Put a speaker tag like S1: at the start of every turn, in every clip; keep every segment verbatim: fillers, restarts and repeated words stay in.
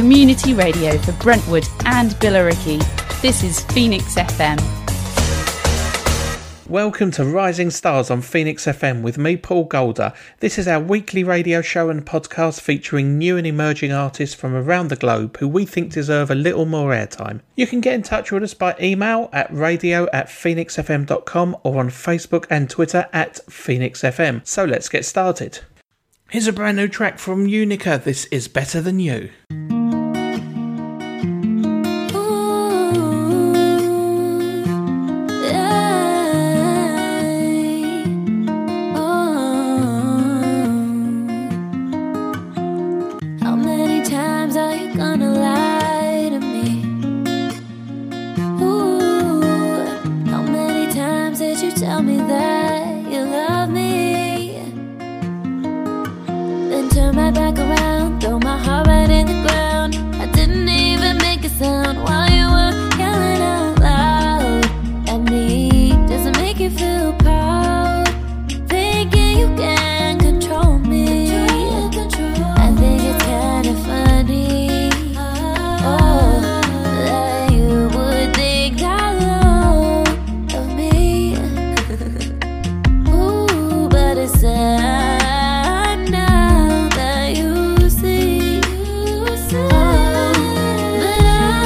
S1: community radio for Brentwood and Billericay. This is Phoenix F M.
S2: Welcome to Rising Stars on Phoenix F M with me, Paul Golder. This is our weekly radio show and podcast featuring new and emerging artists from around the globe who we think deserve a little more airtime. You can get in touch with us by email at radio at phoenix f m dot com or on Facebook and Twitter at Phoenix F M. So let's get started. Here's a brand new track from Unica. This is Better Than You.
S3: Tell me that you love me, then turn my back around, throw my heart right in the ground. I didn't even make a sound while you were yelling out loud at me. Does it make you feel proud, thinking you can control me? Control, control. I think it's kind of funny, oh, that you would think that low of me. Ooh, but it's sad now that you see, you see. Oh, but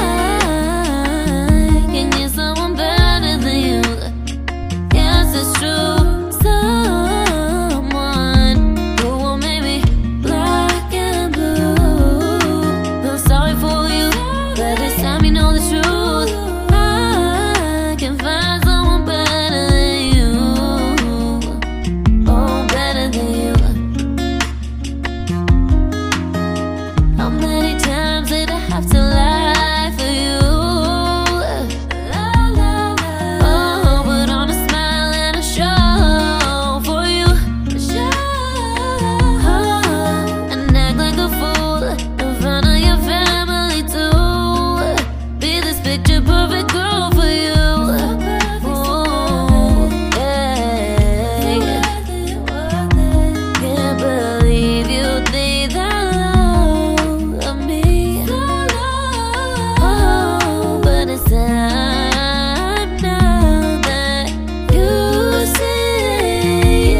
S3: I can get someone better than you. Yes, it's true. Someone who will make me black and blue. I'm sorry for you, but it's time you know the truth. I can find someone better than you. Oh, better than you. How many times did I have to lie for you? Oh, put on a smile and a show for you. Oh, and act like a fool in front of your family too. Be this picture perfect girl for you. Ooh, yeah. Can't believe you think that low of me. Oh, but it's time now that you see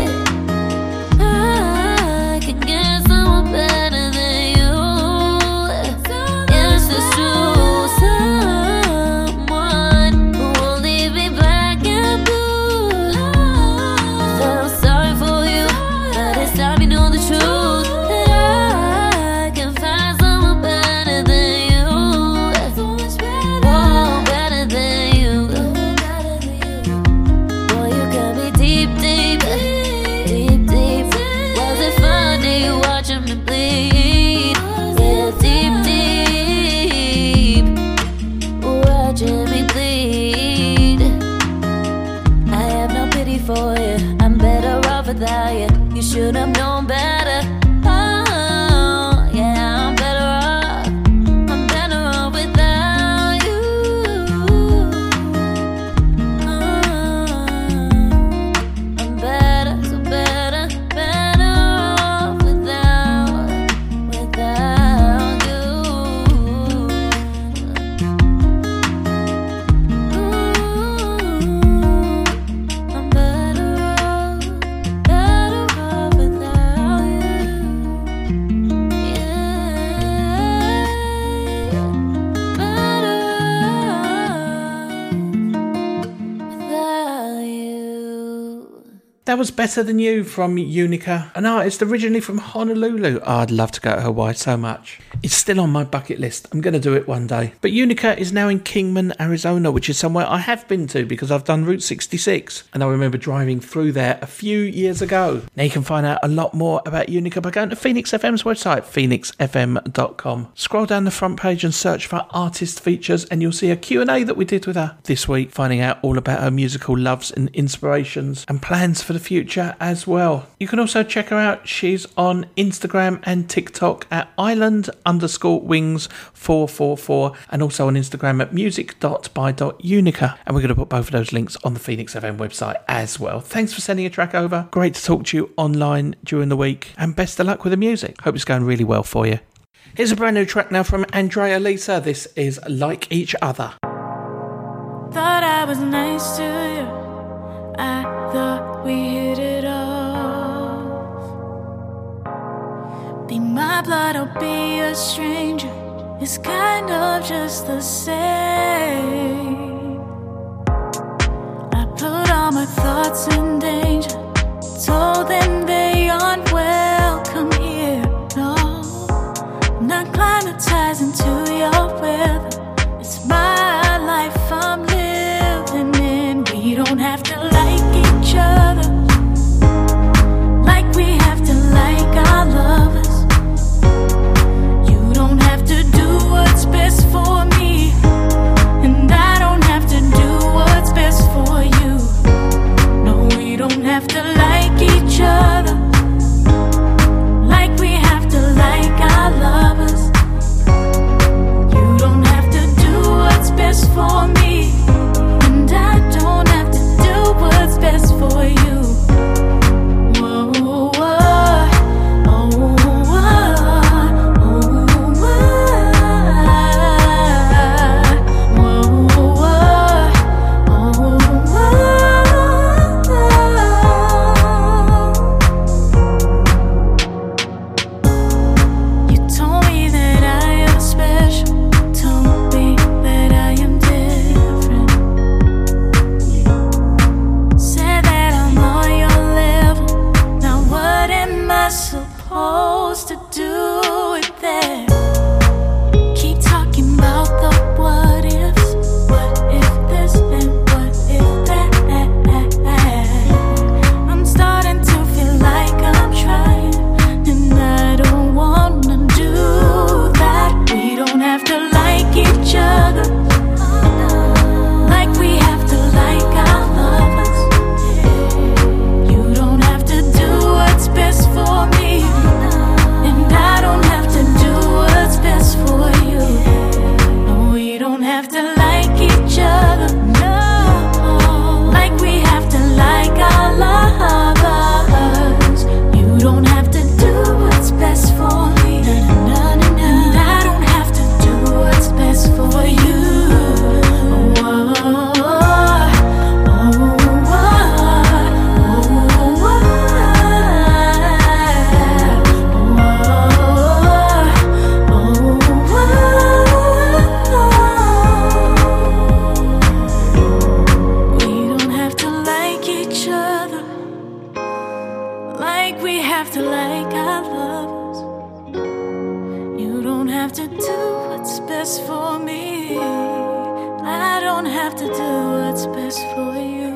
S3: I can get someone better than you. Yes, it's true. Someone who will leave me black and blue. So I'm sorry for you, but it's time you know the truth, that I can find someone better than you. Oh, better than you. Boy, you got me deep, deep, deep, deep. Was it funny watching me bleed? Yeah, deep, deep, watching me bleed. I have no pity for you. I'm better off without you. You should have known better. Oh, yeah, I'm better off. I'm better off without you. Oh, I'm better, so better, better off without, without you. Ooh, I'm better off, better off without you. Yeah, better off without you.
S2: That was Better Than You from Unica, an artist originally from Honolulu. Oh, I'd love to go to Hawaii so much. It's still on my bucket list. I'm going to do it one day. But Unica is now in Kingman, Arizona, which is somewhere I have been to because I've done Route sixty-six. And I remember driving through there a few years ago. Now you can find out a lot more about Unica by going to Phoenix F M's website, phoenix f m dot com. Scroll down the front page and search for artist features and you'll see a Q and A that we did with her this week, finding out all about her musical loves and inspirations and plans for the future as well. You can also check her out. She's on Instagram and TikTok at island underscore wings four four four and also on Instagram at music dot by dot unica. And we're going to put both of those links on the Phoenix F M website as well. Thanks for sending a track over. Great to talk to you online during the week and best of luck with the music. Hope it's going really well for you. Here's a brand new track now from Andrea Lisa. This is Like Each Other.
S4: Thought I was nice to you, I thought we hit it off. Be my blood or be a stranger, it's kind of just the same. I put all my thoughts in danger, told them they aren't welcome here, no. Not climatizing to your weather, it's my life I'm living in. We don't have to like each other, like we have to like our lovers. You don't have to do what's best for me, and I don't have to do what's best for you. No, we don't have to like each other, like we have to like our lovers. You don't have to do what's best for me, and I don't have to do what's best for you. Whoa, whoa, whoa. Oh, whoa, oh, whoa, whoa, oh, whoa. You told me that I am special, told me that I am different, said that I'm on your level. Now what am I supposed to do with that? Keep talking about the what ifs. What if this and what if that? I'm starting to feel like I'm trying, and I don't wanna do that. We don't have to like each other, like we have to like our lovers. You don't have to do what's best for me, and I don't have to do what's best for you. No, we don't have to like each other, no, like we have to like our lovers. You don't have to do what's best for me, and I don't have to do what's best for you. Whoa, oh, we don't have to like each other, like we have to like our lovers. You don't have to do what's best for me, I don't have to do what's best for you.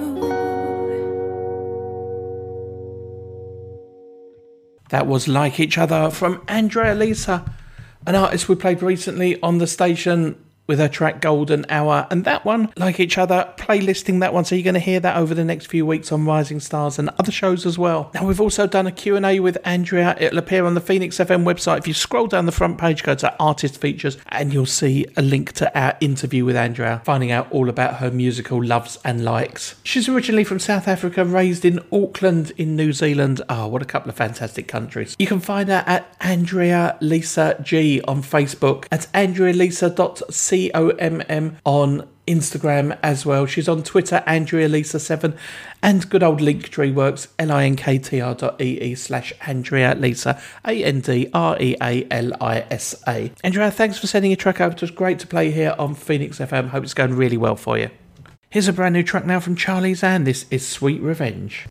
S2: That was Like Each Other from Andrea Lisa, an artist we played recently on the station with her track Golden Hour, and that one, Like Each Other, playlisting that one, so you're going to hear that over the next few weeks on Rising Stars and other shows as well. Now, we've also done a Q and A with Andrea. It'll appear on the Phoenix F M website. If you scroll down the front page, go to Artist Features, and you'll see a link to our interview with Andrea, finding out all about her musical loves and likes. She's originally from South Africa, raised in Auckland in New Zealand. Oh, what a couple of fantastic countries. You can find her at Andrea Lisa G on Facebook. That's andrea lisa dot com on Instagram as well. She's on Twitter, Andrea Lisa seven, and good old Linktree works, linktr dot ee slash Andrea Lisa, A N D R E A L I S A. Andrea, thanks for sending your track over. It was great to play here on Phoenix F M. Hope it's going really well for you. Here's a brand new track now from Charlie Zan. This is Sweet Revenge.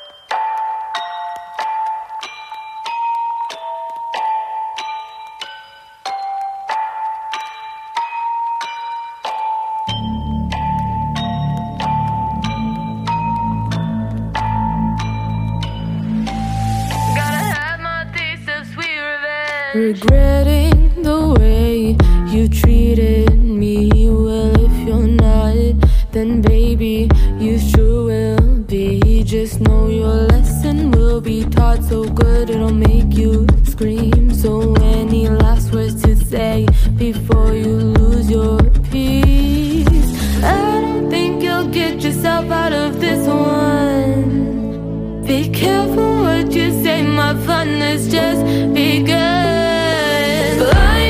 S5: Regretting the way you treated me. Well, if you're not, then baby, you sure will be. Just know your lesson will be taught so good it'll make you scream. So any last words to say before you lose your peace? I don't think you'll get yourself out of this one. Be careful what you say, my fun has just begun. But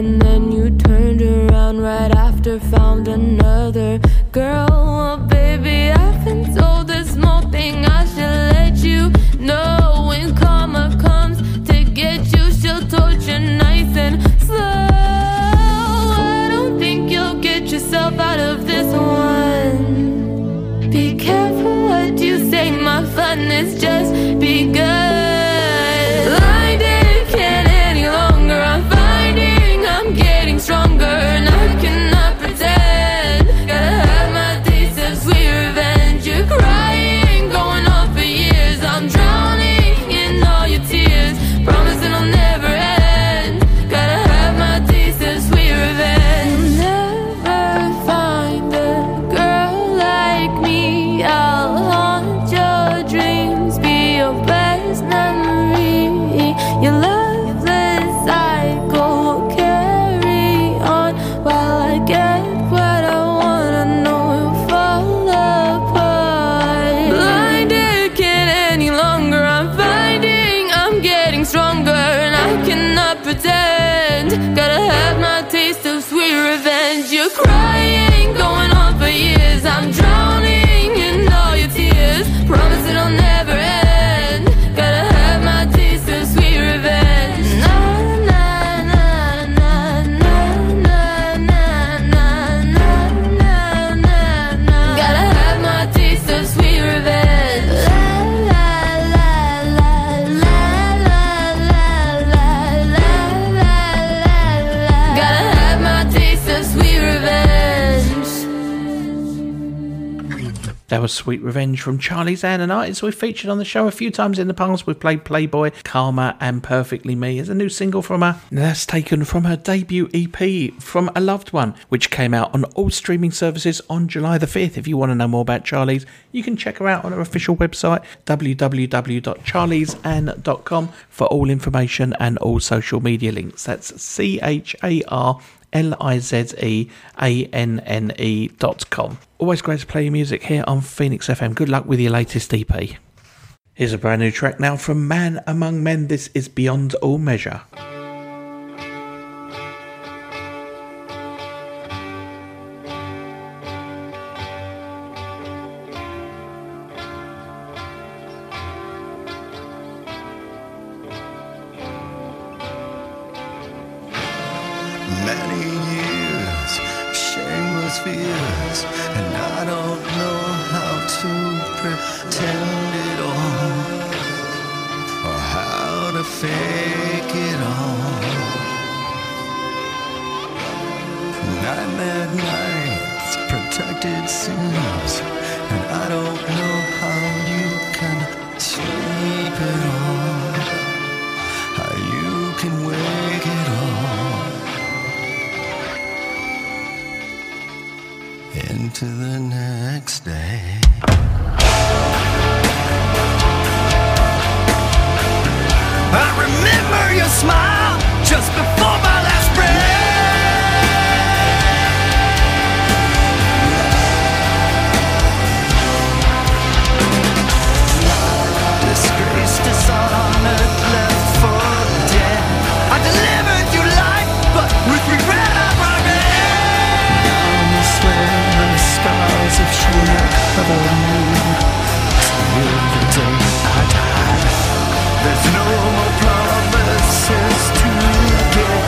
S5: and then you turned around right after, found another girl. Well, baby, I've been told this small thing I should let you know. When karma comes to get you, she'll torture nice and slow. I don't think you'll get yourself out of this one. Be careful what you say, my fun is just begun. Blinded, can't any longer, I'm finding I'm getting stronger, and I cannot pretend. Gotta have my taste of sweet revenge. You're crying, going on for years. I'm drowning in all your tears, promising I'll never end. Gotta have my taste of sweet revenge. Never find a girl like me. I'll haunt your dreams, be your best memory. Your loveless cycle will carry on while I get what I want. I know you'll fall apart. Blinded, can't any longer, I'm finding I'm getting stronger, and I cannot pretend. Gotta have my taste of sweet revenge. You're crying, going on for years. I'm drowning in all your tears, promising I'll never end. Gotta have my taste of sweet revenge. Na na na na na na na na na na na na. Gotta have my taste of sweet revenge. La la la la la la la la la la la. Gotta have my taste of sweet revenge.
S2: That was Sweet Revenge from Charlie's Ann, an artist we've featured on the show a few times in the past. We've played Playboy, Karma and Perfectly Me as a new single from her. Now that's taken from her debut E P, From a Loved One, which came out on all streaming services on July the fifth. If you want to know more about Charlie's, you can check her out on her official website, w w w dot charlies ann dot com, for all information and all social media links. That's C H A R L I Z E A N N E dot com. Always great to play your music here on Phoenix F M. Good luck with your latest E P. Here's a brand new track now from Man Among Men. This is Beyond All Measure.
S6: Many years, shameless fears, and I don't know how to pretend it all, or how to fake it all. Night, night, nights, protected sins, and I don't know how you can sleep it all, how you can wake it all. Into the next day. I remember your smile just before my last breath. Disgraced us all on earth, left for dead. I delivered you life, but with regret I brought it. Scars of shame cover me till the day I die. There's no more promises to get.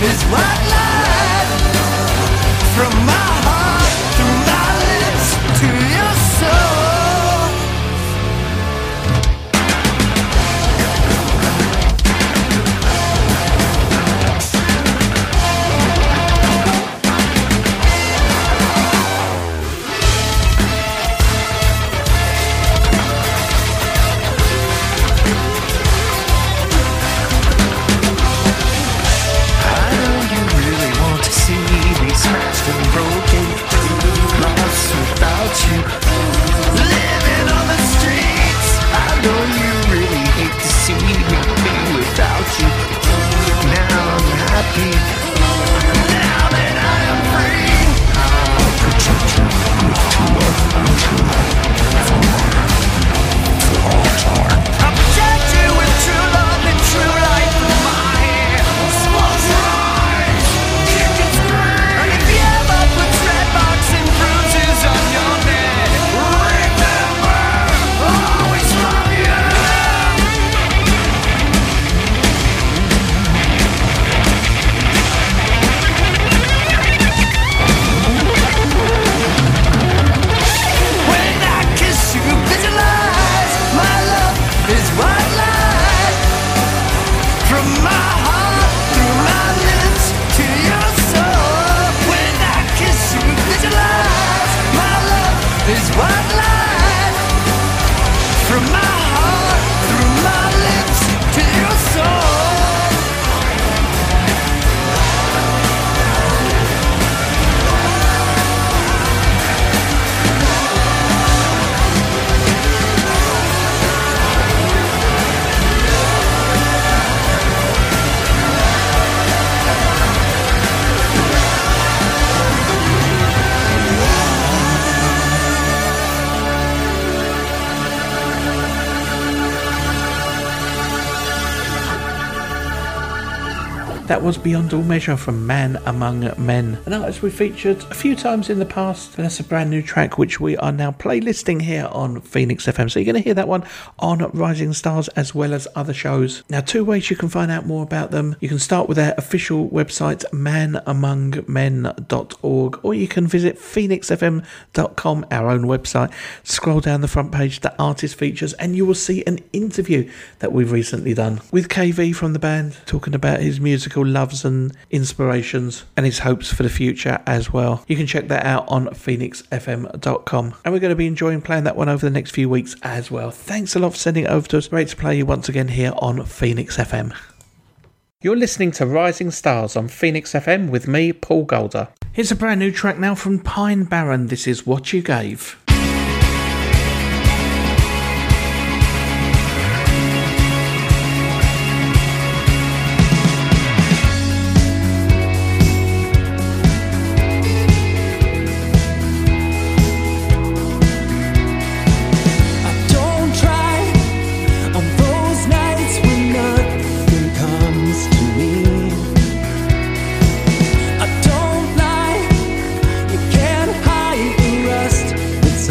S6: is white light. From my heart through my lips to your soul. Smashed and broken, lost without you. Living on the streets, I know you really hate to see me be without you. Now I'm happy, now that I am free. I'll protect you with true love and true light for all time. I'll protect you with true love and true light for my hair. Smoke's rise, you can scream. If you ever put red marks and bruises on your neck, remember, always love you. When I kiss you, visualize my love is white light. From my heart through my lips to your soul. When I kiss you, visualize my love is white light. From my heart through my lips to your soul.
S2: That was Beyond All Measure from Man Among Men, an artist we featured a few times in the past, and that's a brand new track which we are now playlisting here on Phoenix F M. So you're going to hear that one on Rising Stars as well as other shows. Now, two ways you can find out more about them. You can start with their official website, man among men dot org, or you can visit phoenix f m dot com, our own website. Scroll down the front page, the artist features, and you will see an interview that we've recently done with K V from the band, talking about his musical loves and inspirations and his hopes for the future as well. You can check that out on phoenix f m dot com, and we're going to be enjoying playing that one over the next few weeks as well. Thanks a lot for sending it over to us. Great to play you once again here on Phoenix F M. You're listening to Rising Stars on Phoenix F M with me, Paul Golder. Here's a brand new track now from Pine Barren. This is What You Gave.
S7: It's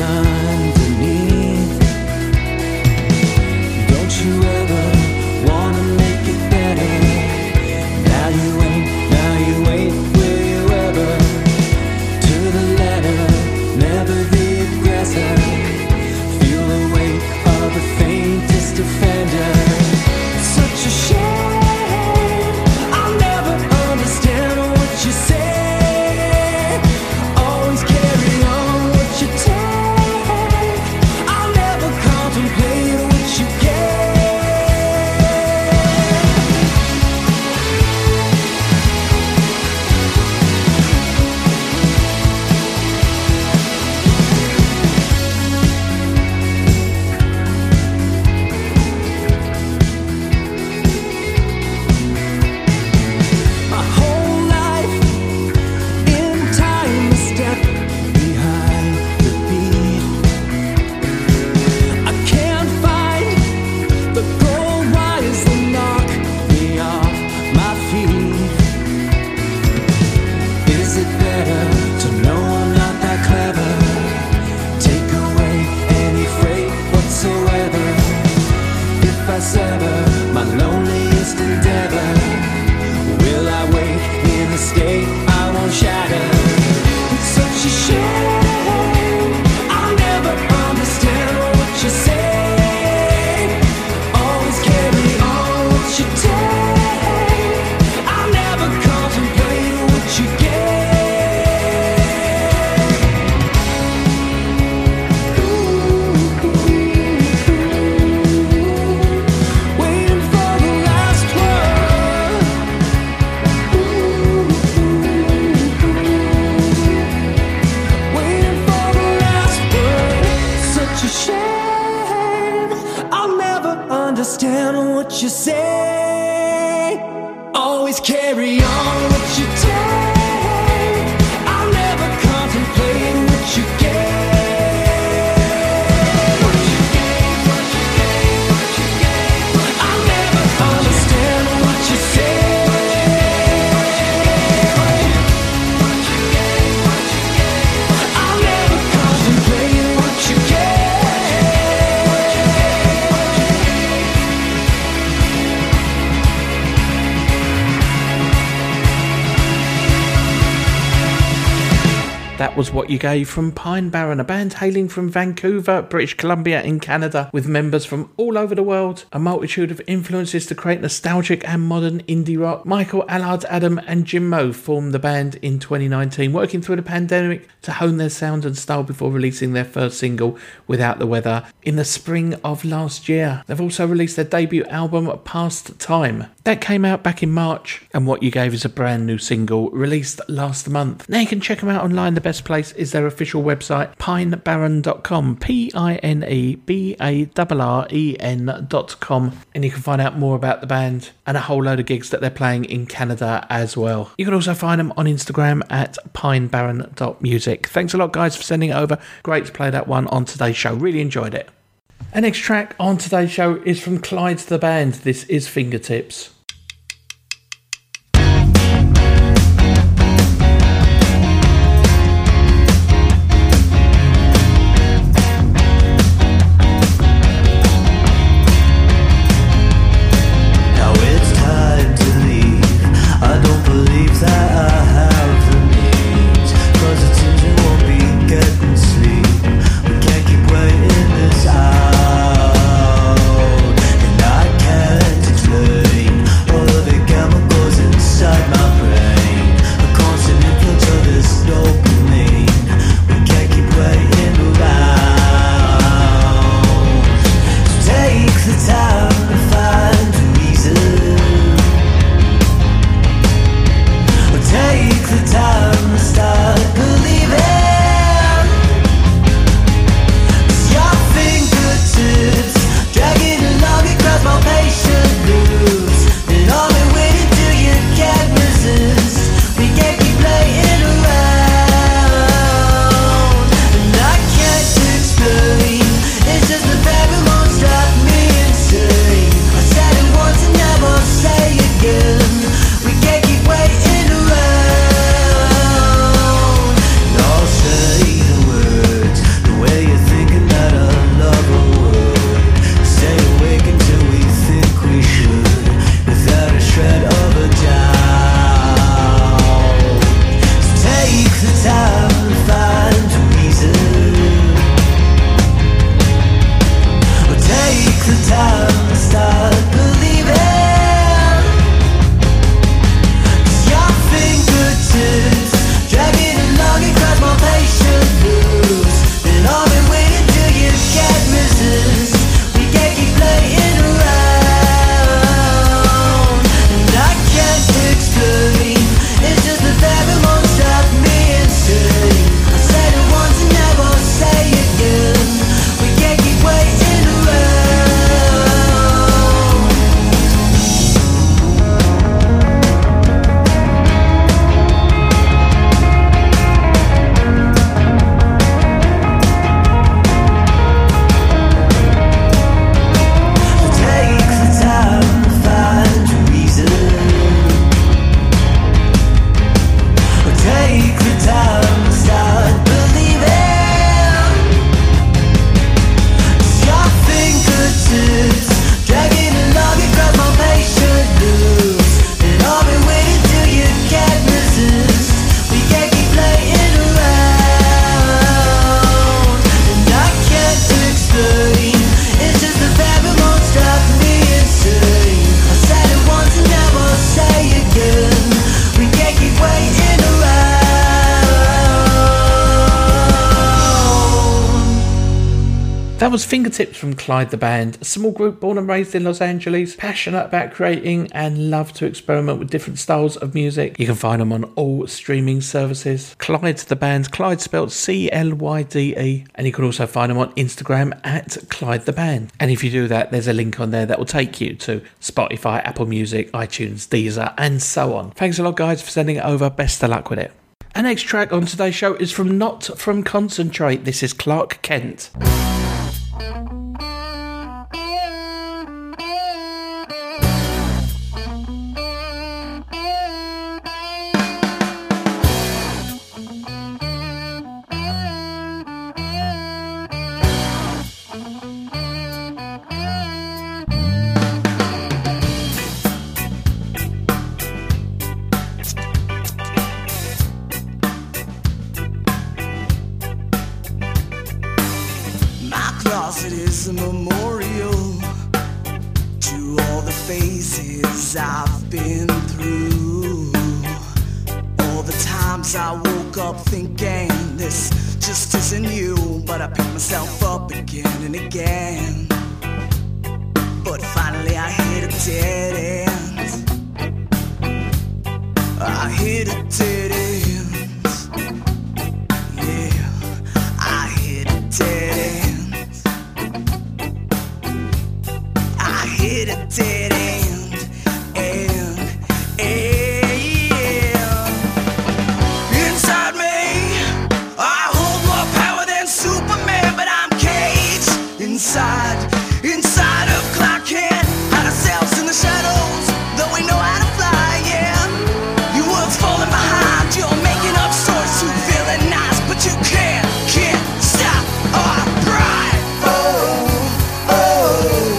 S6: stay, I won't shatter. It's such a shame, I'll never understand what you say. Always carry on what you take. I'll never contemplate what you get. Waiting for the last word. Waiting for the last word. Such a shame, I'll never understand what you say. Always carry on what you take. I'll never contemplate what you gave. What you gave, what you gave, what you gave. I'll never understand what you say. What you gave, what you gave. I'll never contemplate what you gave.
S2: That was What You Gave from Pine Barren, a band hailing from Vancouver, British Columbia in Canada, with members from all over the world, a multitude of influences to create nostalgic and modern indie rock. Michael, Allard, Adam and Jim Moe formed the band in twenty nineteen, working through the pandemic to hone their sound and style before releasing their first single, Without the Weather, in the spring of last year. They've also released their debut album, Past Time. That came out back in March, and What You Gave is a brand new single released last month. Now you can check them out online. The best place is their official website, pine barren dot com, P I N E B A R R E N dot com, and you can find out more about the band and a whole load of gigs that they're playing in Canada as well. You can also find them on Instagram at pine barren dot music. Thanks a lot, guys, for sending it over. Great to play that one on today's show. Really enjoyed it. Our next track on today's show is from Clyde the Band. This is Fingertips.
S6: Out, and I can't explain
S2: That was Fingertips from Clyde the Band, a small group born and raised in Los Angeles, passionate about creating and love to experiment with different styles of music. You can find them on all streaming services. Clyde the Band, Clyde spelled C L Y D E, and you can also find them on Instagram at Clyde the Band. And if you do that, there's a link on there that will take you to Spotify, Apple Music, iTunes, Deezer, and so on. Thanks a lot, guys, for sending it over. Best of luck with it. Our next track on today's show is from Not From Concentrate. This is Clark Kent.
S6: Closet is a memorial to all the phases I've been through. All the times I woke up thinking this just isn't you, but I picked myself up again and again. But finally I hit a dead end. I hit a dead end. Yeah, I hit a dead end. Hit a dead end, end, end. Inside me, I hold more power than Superman, but I'm caged inside, inside of Clark Kent. Hide ourselves in the shadows, though we know how to fly, yeah. Your world's falling behind, you're making up stories to villainize, but you can't, can't stop our pride. Oh, oh.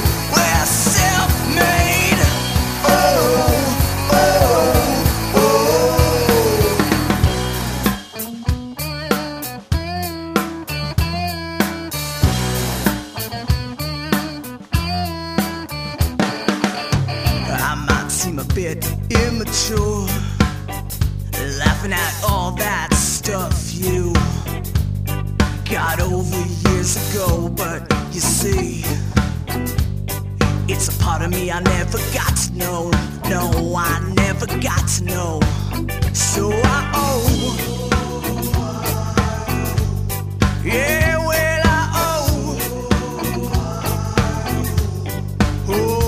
S6: Immature, laughing at all that stuff you got over years ago, but you see, it's a part of me I never got to know. No, I never got to know. So I owe, yeah, well I owe, oh.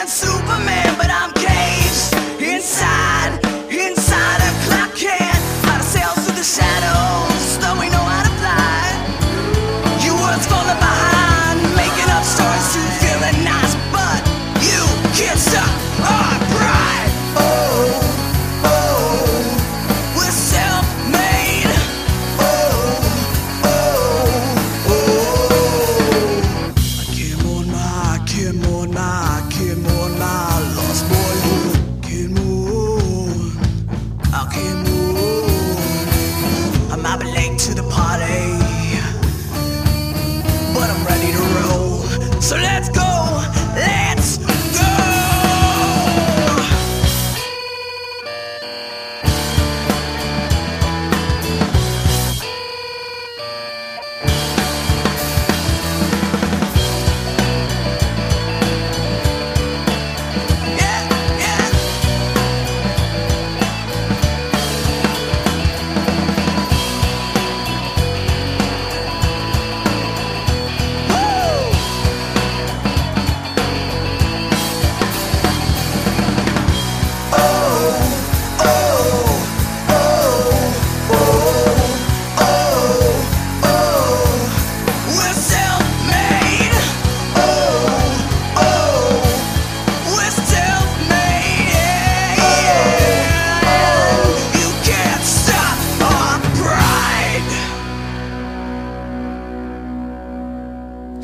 S6: Inside, inside of Clark Kent, hide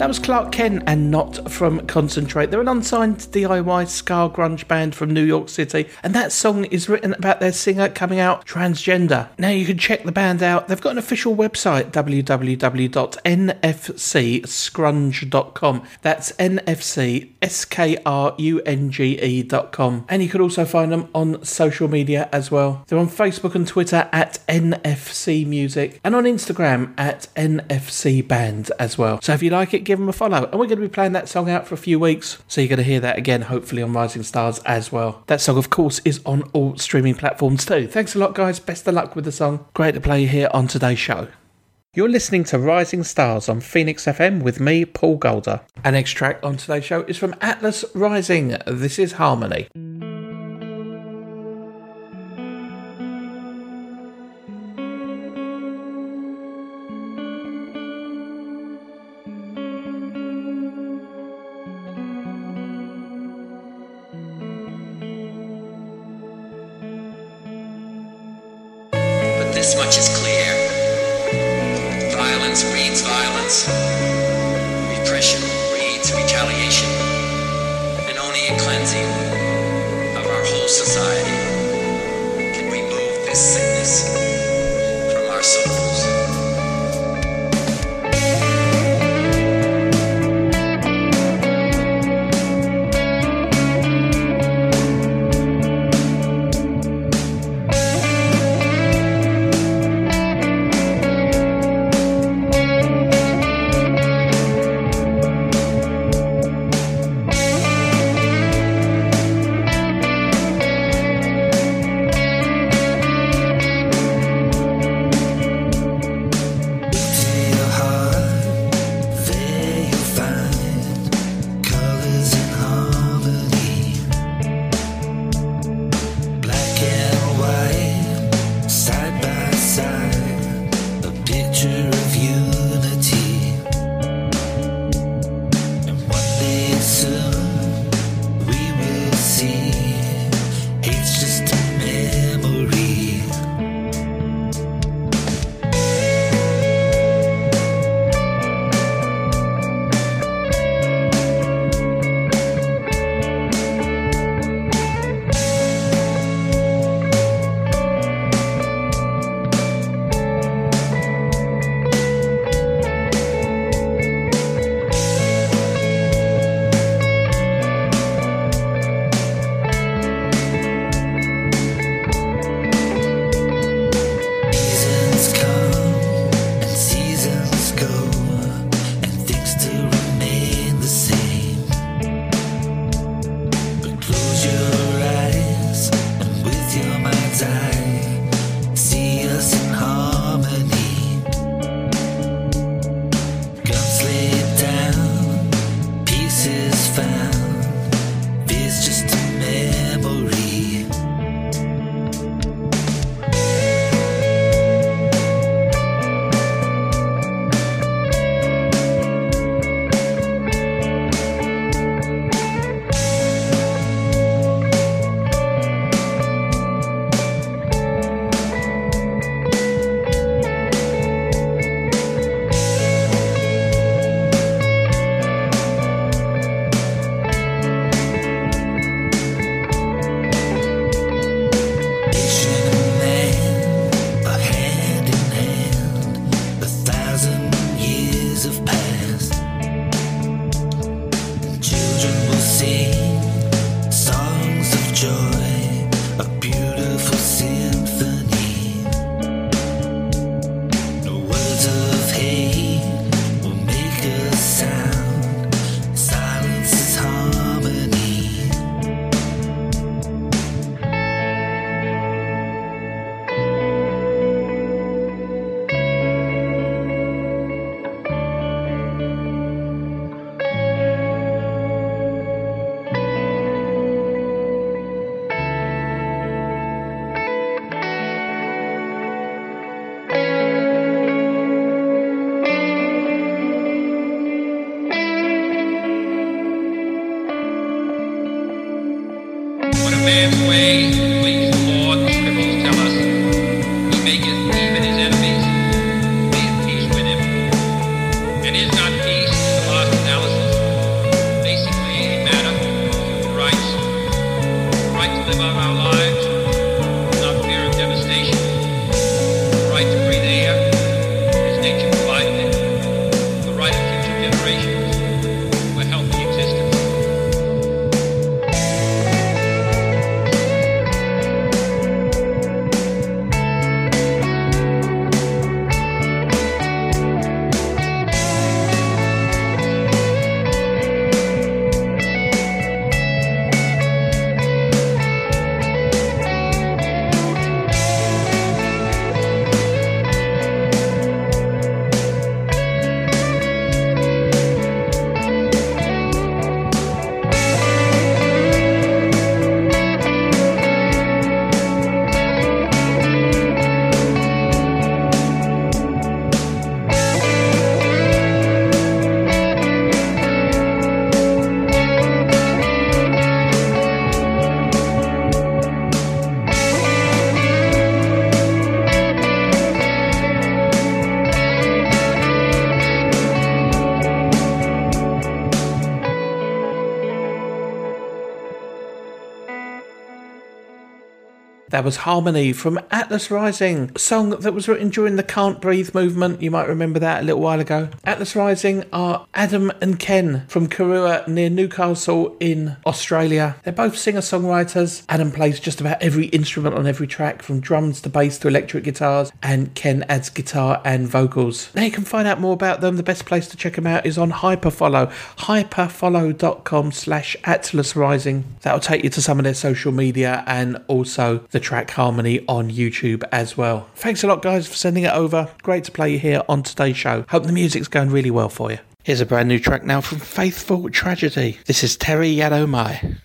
S2: That was Clark Kent and Not From Concentrate. They're an unsigned D I Y ska grunge band from New York City, and that song is written about their singer coming out transgender. Now you can check the band out. They've got an official website, w w w dot n f c scrunge dot com. That's N F C S K R U N G E dot com. And you can also find them on social media as well. They're on Facebook and Twitter at N F C Music, and on Instagram at N F C Band as well. So if you like it, give them a follow. And we're going to be playing that song out for a few weeks, so you're going to hear that again, hopefully on Rising Stars as well. That song, of course, is on all streaming platforms too. Thanks a lot, guys. Best of luck with the song. Great to play here on today's show. You're listening to Rising Stars on Phoenix F M with me, Paul Golder. Our next track on today's show is from Atlas Rising. This is Harmony.
S7: This much is clear. Violence breeds violence. Repression breeds retaliation. And only a cleansing of our whole society can remove this sickness from our souls.
S2: That was Harmony from Atlas Rising, a song that was written during the Can't Breathe movement. You might remember that a little while ago. Atlas Rising are Adam and Ken from Karua near Newcastle in Australia. They're both singer-songwriters. Adam plays just about every instrument on every track, from drums to bass to electric guitars, and Ken adds guitar and vocals. Now you can find out more about them. The best place to check them out is on Hyperfollow, hyperfollow.com slash Atlas Rising. That'll take you to some of their social media and also the track Harmony on YouTube as well. Thanks a lot, guys, for sending it over. Great to play you here on today's show. Hope the music's going really well for you. Here's a brand new track now from Faithful Tragedy. This is Terry Yadomai.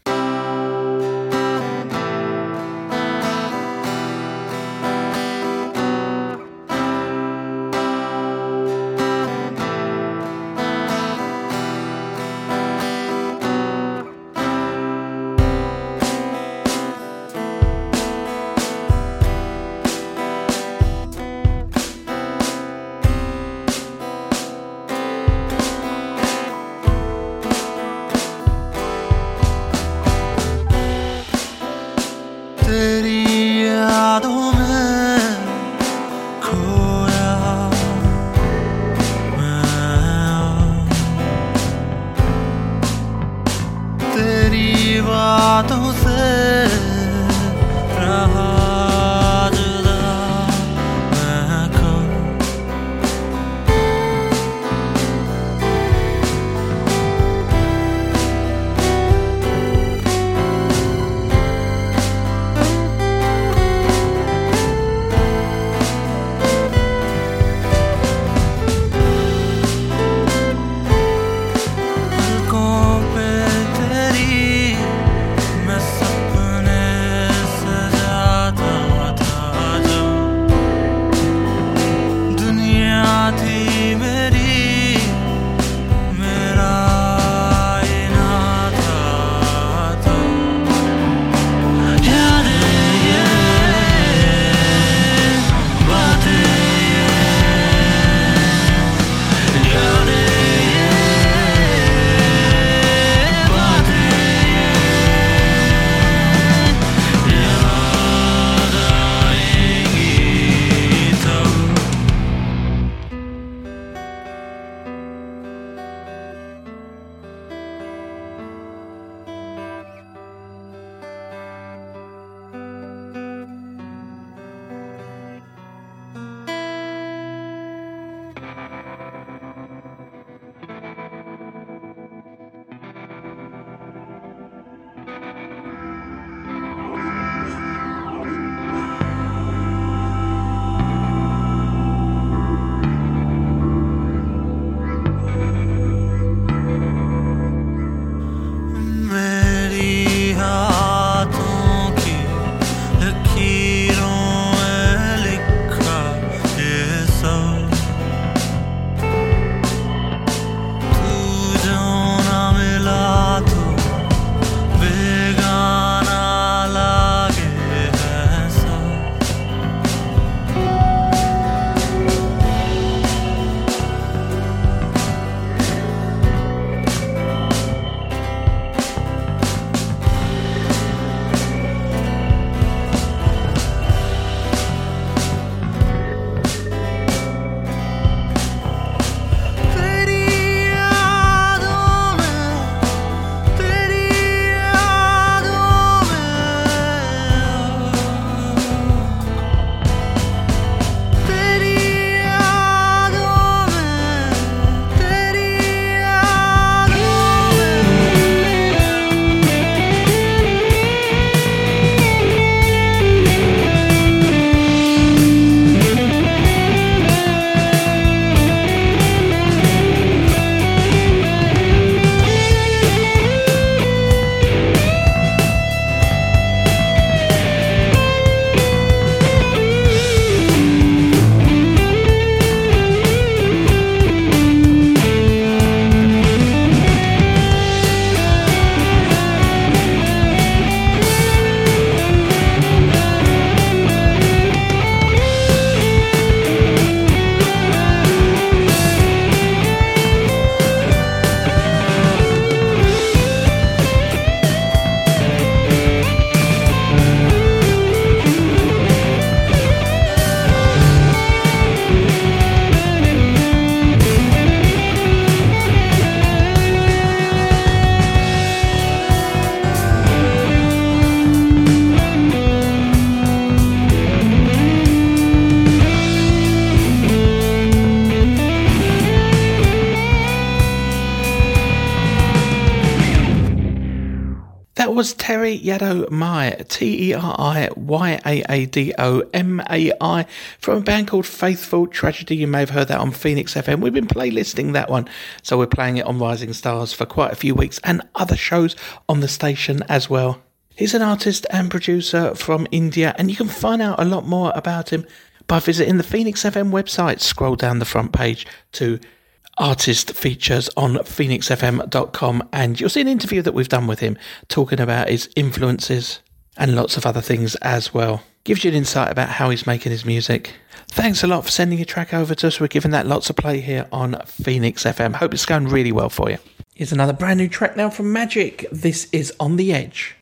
S2: was Terry Yado Mai, T E R I Y A A D O M A I, from a band called Faithful Tragedy. You may have heard that on Phoenix F M. We've been playlisting that one, so we're playing it on Rising Stars for quite a few weeks and other shows on the station as well. He's an artist and producer from India, and you can find out a lot more about him by visiting the Phoenix F M website. Scroll down the front page to artist features on phoenix f m dot com, and you'll see an interview that we've done with him talking about his influences and lots of other things as well. Gives you an insight about how he's making his music. Thanks a lot for sending your track over to us. We're giving that lots of play here on Phoenix F M. Hope it's going really well for you. Here's another brand new track now from Magic. This is On the Edge.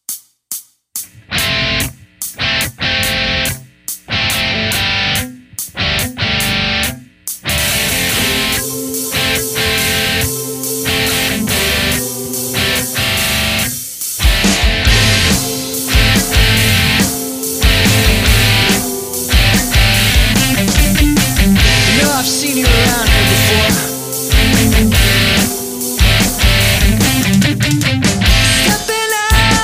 S6: I've seen you around here before. Stepping out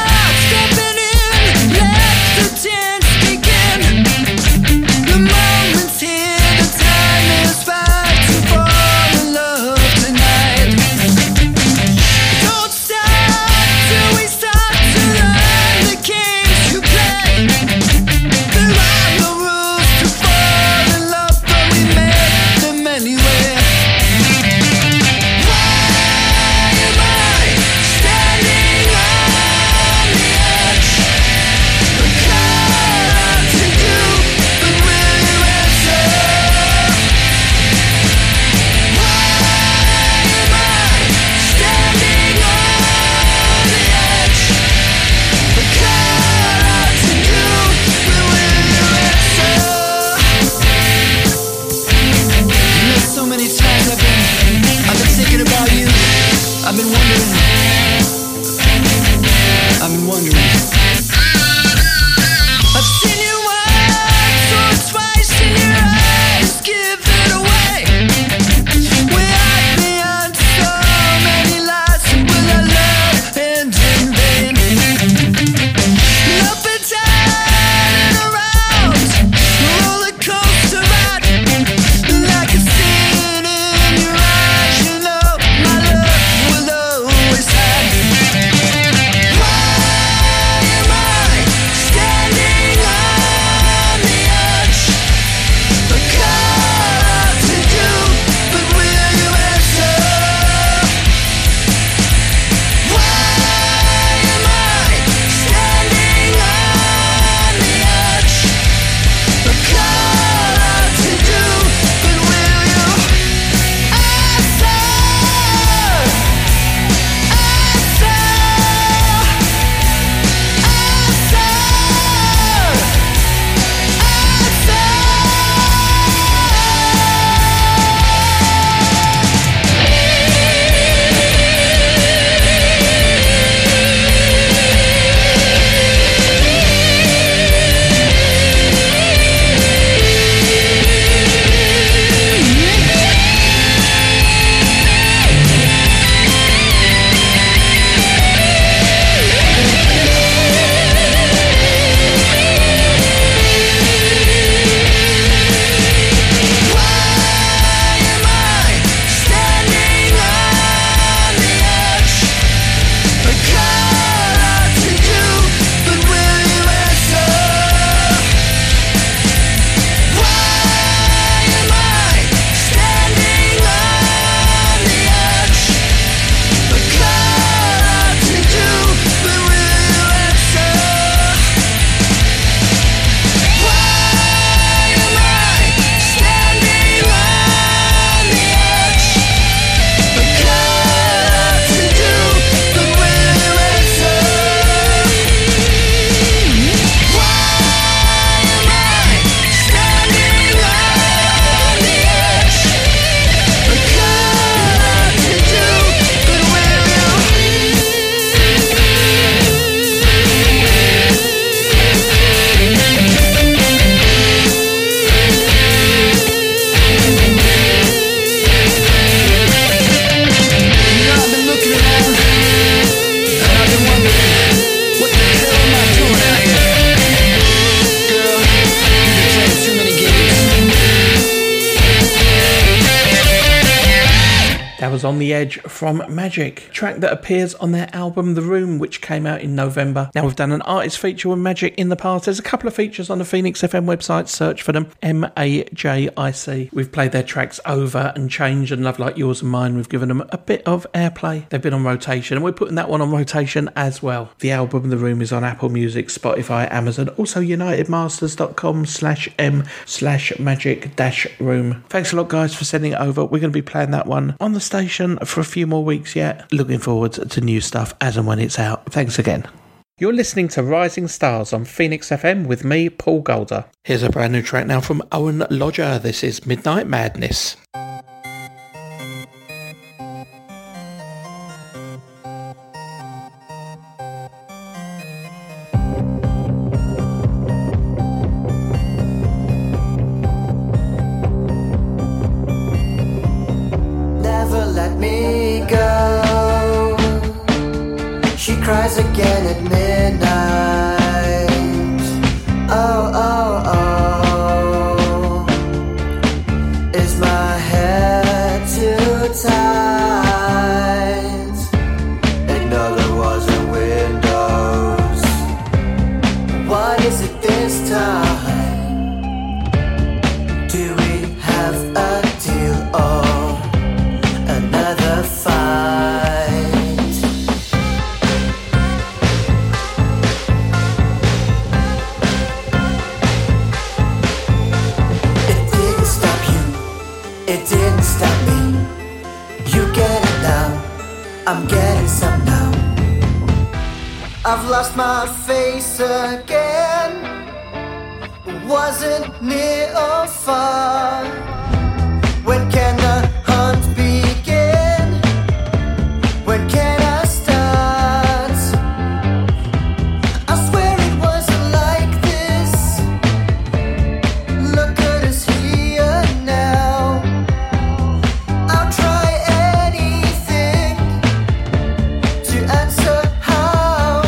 S2: That was On the Edge from Magic, a track that appears on their album The Room, which came out in November. Now, we've done an artist feature with Magic in the past. There's a couple of features on the Phoenix F M website. Search for them, M A J I C. We've played their tracks Over and Change and Love Like Yours and Mine. We've given them a bit of airplay. They've been on rotation, and we're putting that one on rotation as well. The album The Room is on Apple Music, Spotify, Amazon, also unitedmasters.com slash m slash magic dash room. Thanks a lot, guys, for sending it over. We're going to be playing that one on the station for a few more weeks yet. Looking forward to new stuff as and when it's out. Thanks again. You're listening to Rising Stars on Phoenix F M with me, Paul Golder. Here's a brand new track now from Owen Lodger. This is Midnight Madness.
S6: Cries again at midnight. Oh, oh, oh. Is my head too tight? Ignore the walls and windows. What is it this time? Do we have a deal or another fight? I'm getting some now. I've lost my face again. Wasn't near or far. When can the hunt begin? When can I start? I swear it wasn't like this. Look at us here now. I'll try answer how.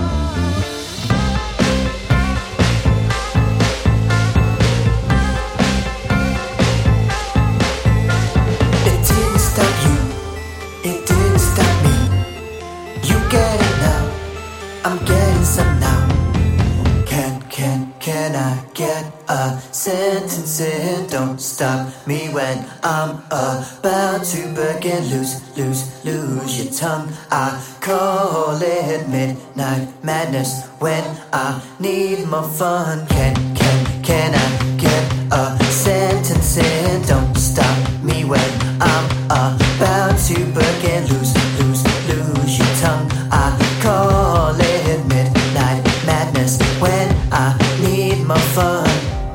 S6: It didn't stop you, it didn't stop me. You get it now, I'm getting some now. Can, can, can I get a sentence in? Don't stop me when I'm about to begin. Lose, lose, lose your tongue. I call it midnight madness when I need more fun. Can, can, can I get a sentence in? Don't stop me when I'm about to begin. Lose, lose, lose your tongue. I call it midnight madness when I need more fun.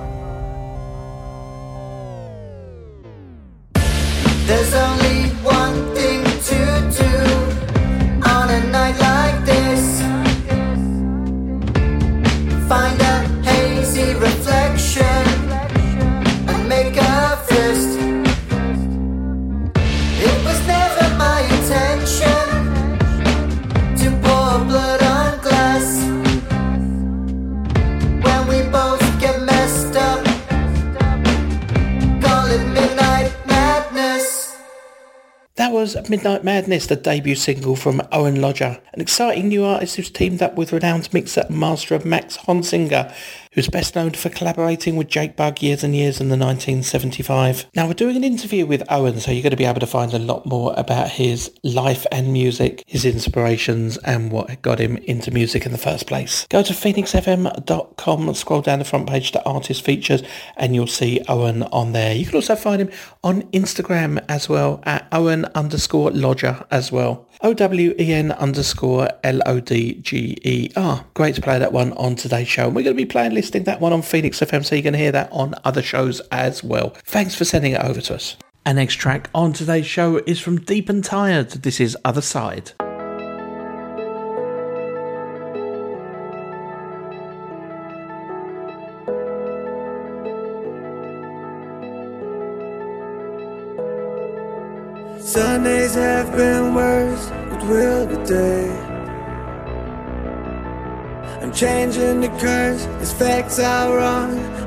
S6: There's only one thing to do on a night like this. Find a hazy reflection and make a fist. It was never my intention to pour blood on glass. When we both get messed up, call it midnight madness. That was Midnight Madness, the debut single from Owen Lodger, an exciting new artist who's teamed up with renowned mixer and master Max Honsinger, who's best known for collaborating with Jake Bugg years and years in the nineteen seventy-five. Now, we're doing an interview with Owen, so you're going to be able to find a lot more about his life and music, his inspirations, and what got him into music in the first place. Go to phoenix f m dot com and scroll down the front page to artist features, and you'll see Owen on there. You can also find him on Instagram as well, at Owen underscore Lodger as well. O W E N underscore L O D G E R. Great to play that one on today's show. And we're going to be playing listing that one on Phoenix F M, so you're going to hear that on other shows as well. Thanks for sending it over to us. Our next track on today's show is from Deep and Tired. This is Other Side.
S8: Sundays have been worse, it will be day. I'm changing the curse, these facts are wrong,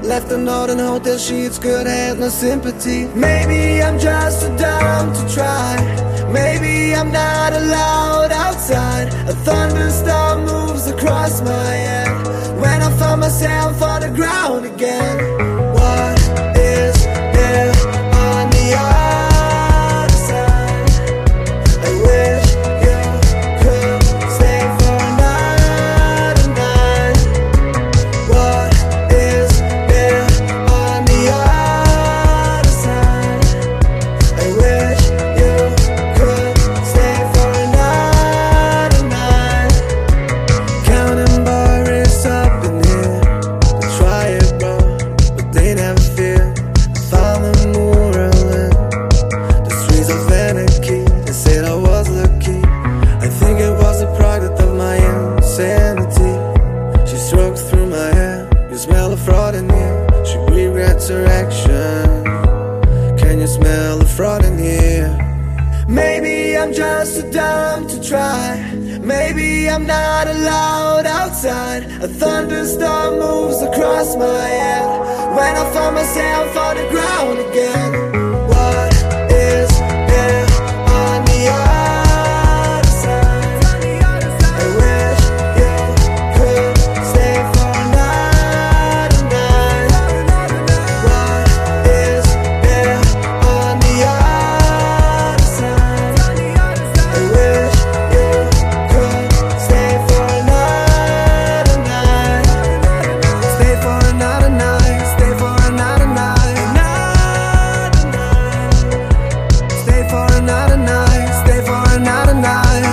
S8: Left a note in hotel sheets, good hands, no sympathy. Maybe I'm just too dumb to try. Maybe I'm not allowed outside. A thunderstorm moves across my head when I find myself on the ground again. What is there on the other side? I wish you could stay for another night. What is there on the other side? I wish you could stay for another night. Counting bars up in here to try it, bro, but they never fear. I found the mural in the streets of anarchy. They said I was lucky. I think it was a product of my insanity. She stroked through my hair. You smell the fraud in here. She regrets her action. Can you smell the fraud in here? Maybe I'm just too dumb to try. Maybe I'm not allowed outside. A thunderstorm moves across my head when I find myself on the ground again. What is there on the other side? I wish you could stay for another night. What is there on the other side? I wish you could stay for another night. Stay for another night. Stay for another night. Another night. Stay for another night. Stay for another night.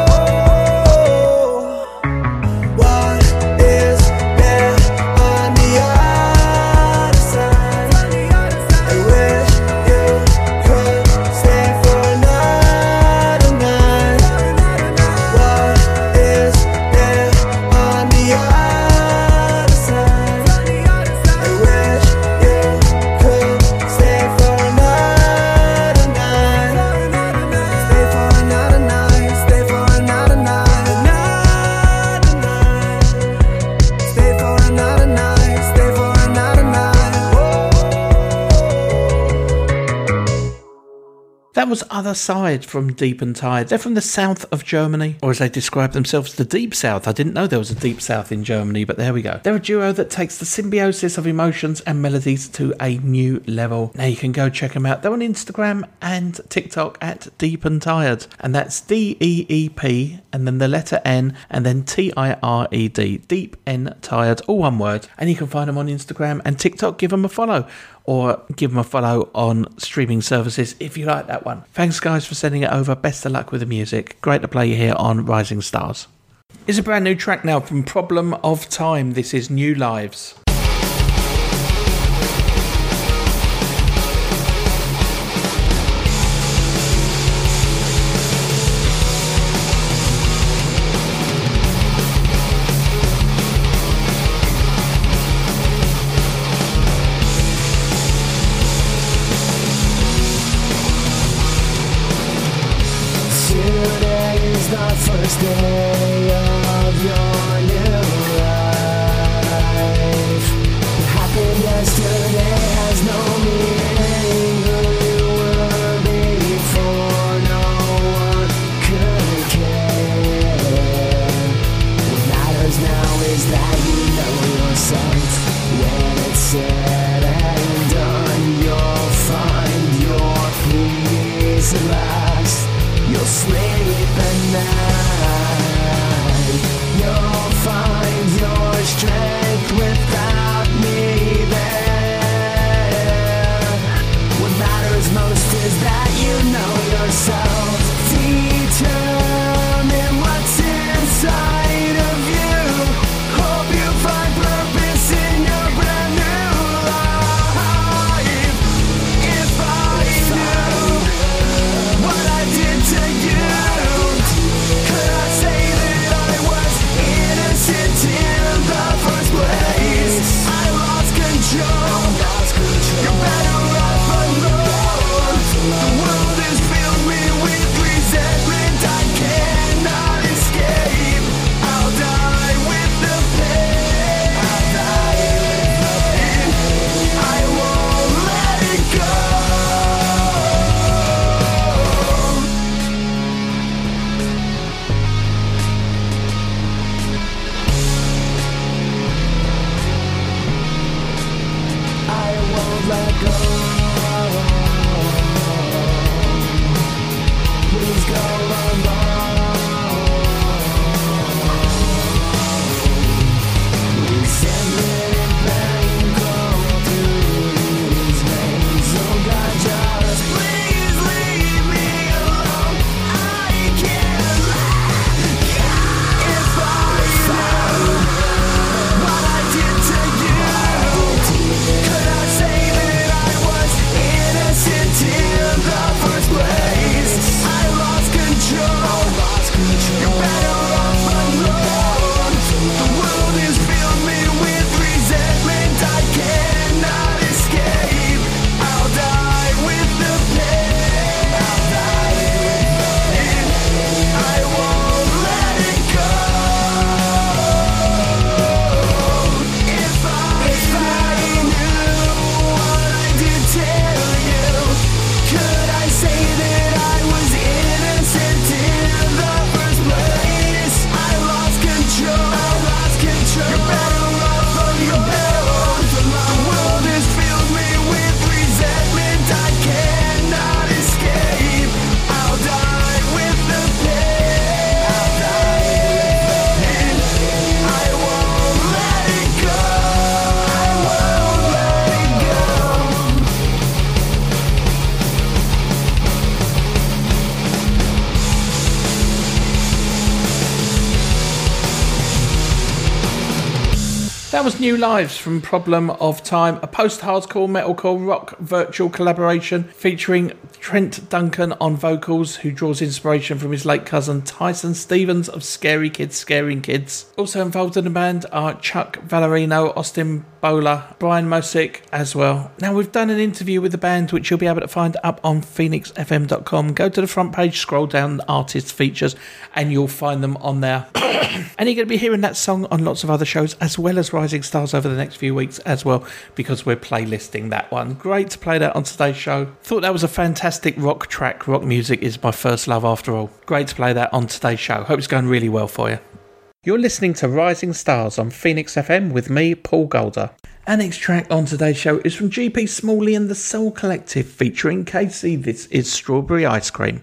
S8: Whoa. What is there on the other side? I wish you could stay for another night. What is there on the other side? I wish you could stay for another night. Stay for another night. Stay for another night. Another night. Stay for another night. Stay for another night.
S2: That was Other Side from Deep and Tired. They're from the south of Germany, or as they describe themselves, the Deep South. I didn't know there was a Deep South in Germany, but there we go. They're a duo that takes the symbiosis of emotions and melodies to a new level. Now you can go check them out. They're on Instagram and TikTok at Deep and Tired, and that's D E E P and then the letter N and then T I R E D. Deep and Tired, all one word. And you can find them on Instagram and TikTok. Give them a follow, or give them a follow on streaming services if you like that one. Thanks guys for sending it over. Best of luck with the music. Great to play you here on Rising Stars. It's a brand new track now from Problem of Time. This is New Lives.
S6: Today is the first day of your new life. What happened yesterday has no meaning. Who you were before, no one could care. What matters now is that you know yourself. When it's said and done, you'll find your peace at last. You'll sleep at night.
S2: That was New Lives from Problem of Time, a post-hardcore metalcore rock virtual collaboration featuring Trent Duncan on vocals, who draws inspiration from his late cousin Tyson Stevens of Scary Kids Scaring Kids. Also involved in the band are Chuck Valerino, Austin Bowler, Brian Mosick as well. Now, we've done an interview with the band which you'll be able to find up on phoenix f m dot com. Go to the front page, scroll down the artist features, and you'll find them on there. And you're going to be hearing that song on lots of other shows as well as Rising Stars over the next few weeks as well, because we're playlisting that one. Great to play that on today's show. Thought that was a fantastic rock track. Rock music is my first love after all. Great to play that on today's show. Hope it's going really well for you. You're listening to Rising Stars on Phoenix F M with me, Paul Golder. Our next track on today's show is from G P Smalley and the Soul Collective featuring Casey. This is Strawberry Ice Cream.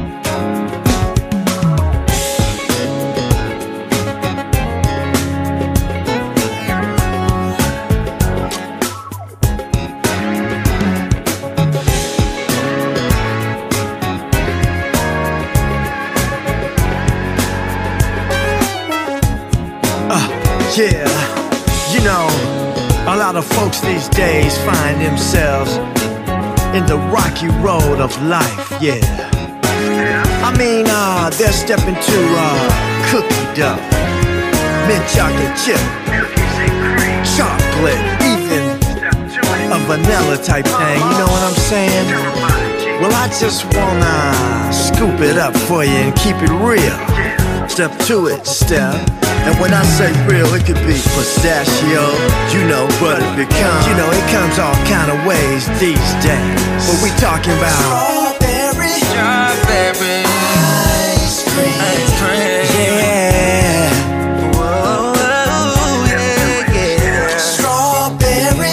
S6: Yeah, you know, a lot of folks these days find themselves in the rocky road of life, yeah. I mean, uh, they're stepping to uh, cookie dough, mint chocolate chip, chocolate, even a vanilla type thing, you know what I'm saying? Well, I just wanna scoop it up for you and keep it real. Step to it, step. And when I say real, it could be pistachio, you know, but it becomes, you know, it comes all kind of ways these days. What we talking about? Strawberry, strawberry ice cream, ice cream. Yeah. Whoa, yeah, yeah. Strawberry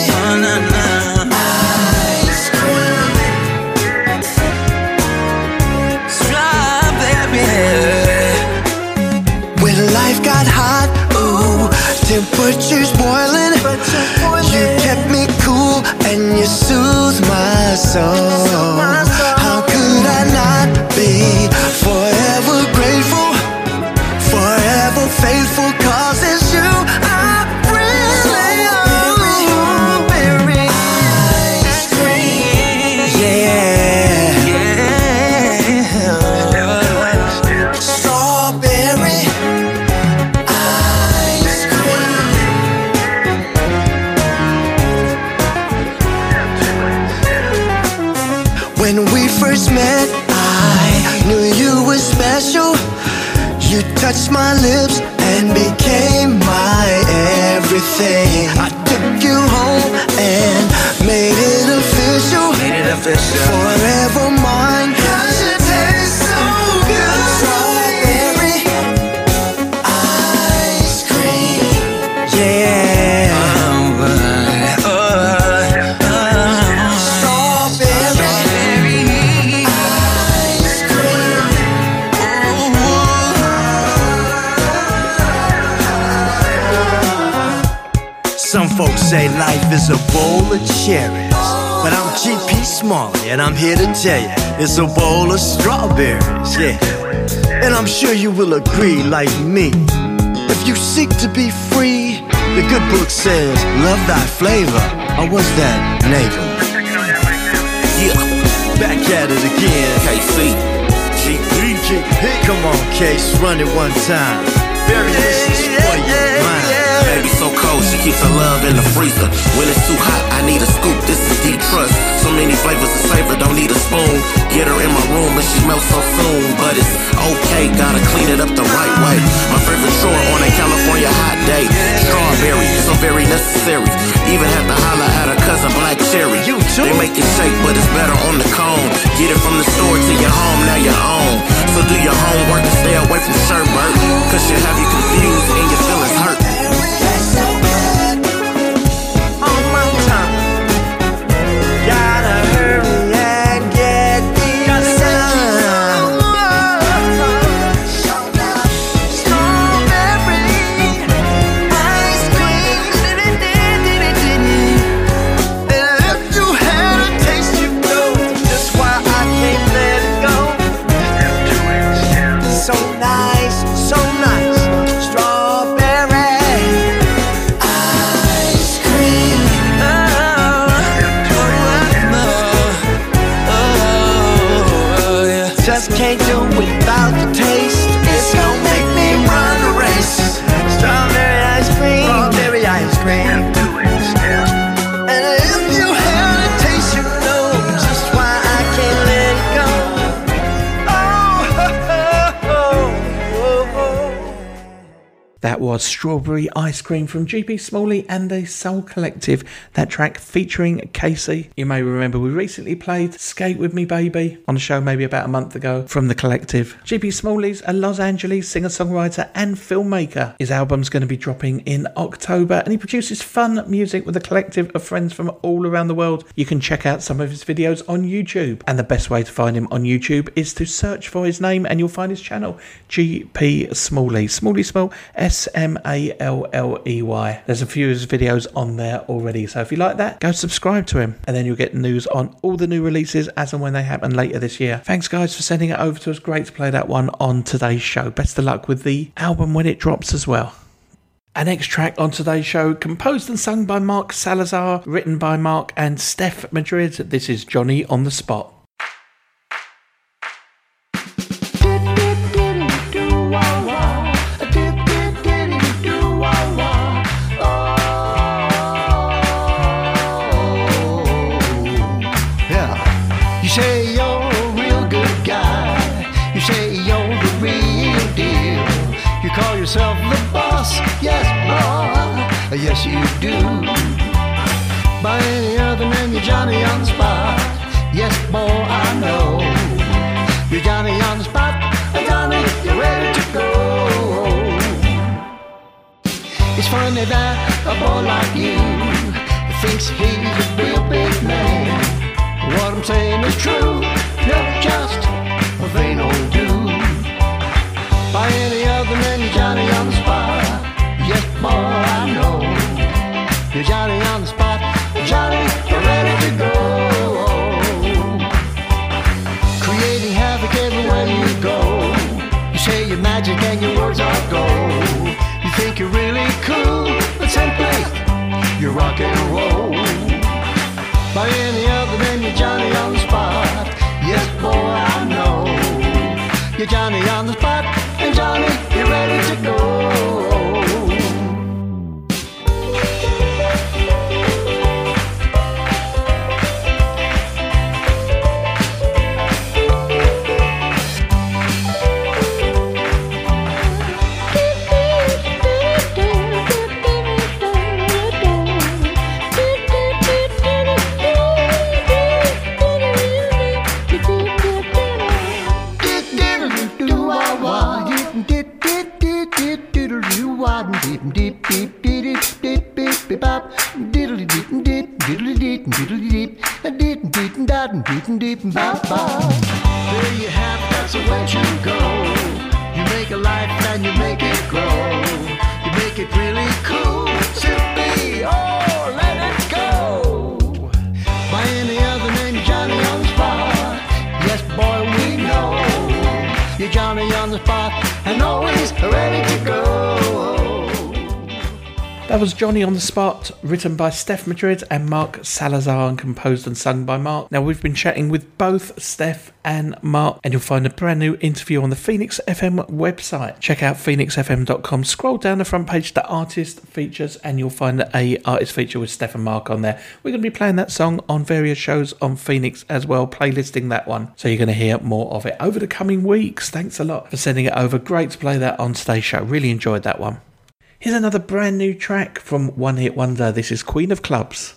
S6: ice cream. Strawberry. When life got hot, ooh, temperatures boiling, you kept me cool and you soothed my soul. How could I not be forever grateful, forever faithful, cause it's you I really owe. Strawberry ice cream, yeah, yeah. Strawberry when we first met, I knew you were special. You touched my lips and became my everything. I took you home and made it official. Made it official. Forever mine, 'cause it tastes so good. Strawberry ice cream, yeah. Uh, uh, uh, strawberry. Some folks say life is a bowl of cherries, but I'm G P Smalley and I'm here to tell you it's a bowl of strawberries, yeah. And I'm sure you will agree like me. If you seek to be free, the good book says love thy flavor, or what's that, neighbor? Yeah, back at it again. K C, G P, G P. Come on, Case, run it one time. Very this is for you, mine.
S9: Baby so cold, she keeps her love in the freezer. When it's too hot, I need a scoop, this is deep trust. So many flavors to savor, don't need a spoon. Get her in my room and she melts so soon. But it's okay, gotta clean it up the right way. My favorite chore on a California hot day. Strawberry, so very necessary. Even had to holler at her cousin Black Cherry. You too? They make it shake, but it's better on the cone. Get it from the store to your home, now your own. So do your homework and stay away from sherbet, 'cause she'll have you confused and your feelings hurt.
S6: On my tongue, gotta hurry and get these done. Strawberry ice cream, and if you had a taste, you know just why I can't let it go. So nice, so nice, strawberry. just can't do without the taste. It's gonna make me run a race. Strawberry ice cream, strawberry ice cream. And if you had a taste, you know just why I can't let it go. Oh, oh, oh, oh.
S2: That was Strawberry Ice Cream from G P Smalley and the Soul Collective. That track featuring Casey. You may remember we recently played Skate With Me Baby on a show maybe about a month ago from the Collective. G P Smalley's a Los Angeles singer-songwriter and filmmaker. His album's going to be dropping in October and he produces fun music with a collective of friends from all around the world. You can check out some of his videos on YouTube, and the best way to find him on YouTube is to search for his name and you'll find his channel, G P Smalley. Smalley spelled S M A L L E Y. There's a few of his videos on there already, so if you like that, go subscribe to him and then you'll get news on all the new releases as and when they happen later this year. Thanks guys for sending it over to us. Great to play that one on today's show. Best of luck with the album when it drops as well. Our next track on today's show, composed and sung by Mark Salazar, written by Mark and Steph Madrid. This is Johnny on the Spot.
S6: Say you're a real good guy. You say you're the real deal. You call yourself the boss. Yes, boy. Yes, you do. By any other name, you're Johnny on the spot. Yes, boy, I know. You're Johnny on the spot. Johnny, you're ready to go. It's funny that a boy like you thinks he's a real big man. What I'm saying is true, you're just a vain old dude. By any other name, you're Johnny on the spot. Yes, boy, I know. You're Johnny on the spot. Johnny, you're ready to go. Creating havoc everywhere you go. You say you're magic and your words are gold. You think you're really cool, but simply you're rock and roll. By any other name, you're Johnny on the spot. Yes, boy, I know. You're Johnny on the spot. And Johnny, you're ready to go. There you have it, that's the way you go. You make a life and you make it grow. You make it really cool, simply, oh, let it go. By any other name, you're Johnny on the spot. Yes, boy, we know. You're Johnny on the spot and always ready to go.
S2: That was Johnny on the Spot, written by Steph Madrid and Mark Salazar and composed and sung by Mark. Now, we've been chatting with both Steph and Mark, and you'll find a brand new interview on the Phoenix F M website. Check out phoenix f m dot com, scroll down the front page to artist features, and you'll find a artist feature with Steph and Mark on there. We're going to be playing that song on various shows on Phoenix as well, playlisting that one, so you're going to hear more of it over the coming weeks. Thanks a lot for sending it over. Great to play that on today's show. Really enjoyed that one. Here's another brand new track from One Hit Wonder. This is Queen of Clubs.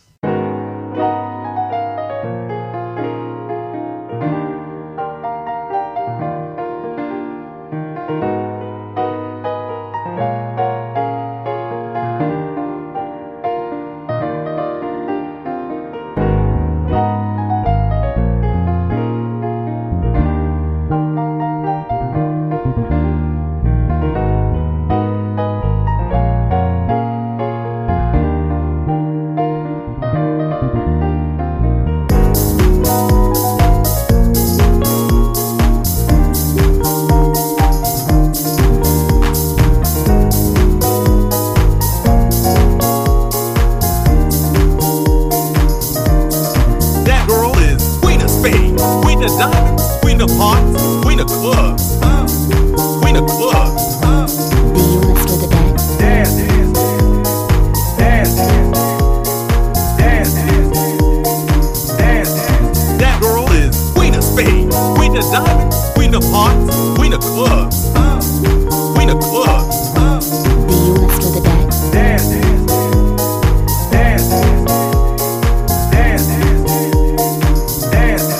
S10: Queen of diamonds, queen
S9: Queen of hearts, queen of clubs, queen of clubs.
S3: Do you mess with the dead?
S6: Dance, dance, dance, dance, dance.
S9: That girl is queen of spades, queen of diamonds, queen of hearts, queen of clubs, queen of clubs.
S3: Do you mess with the dead?
S6: Dance, dance, dance, dance, dance.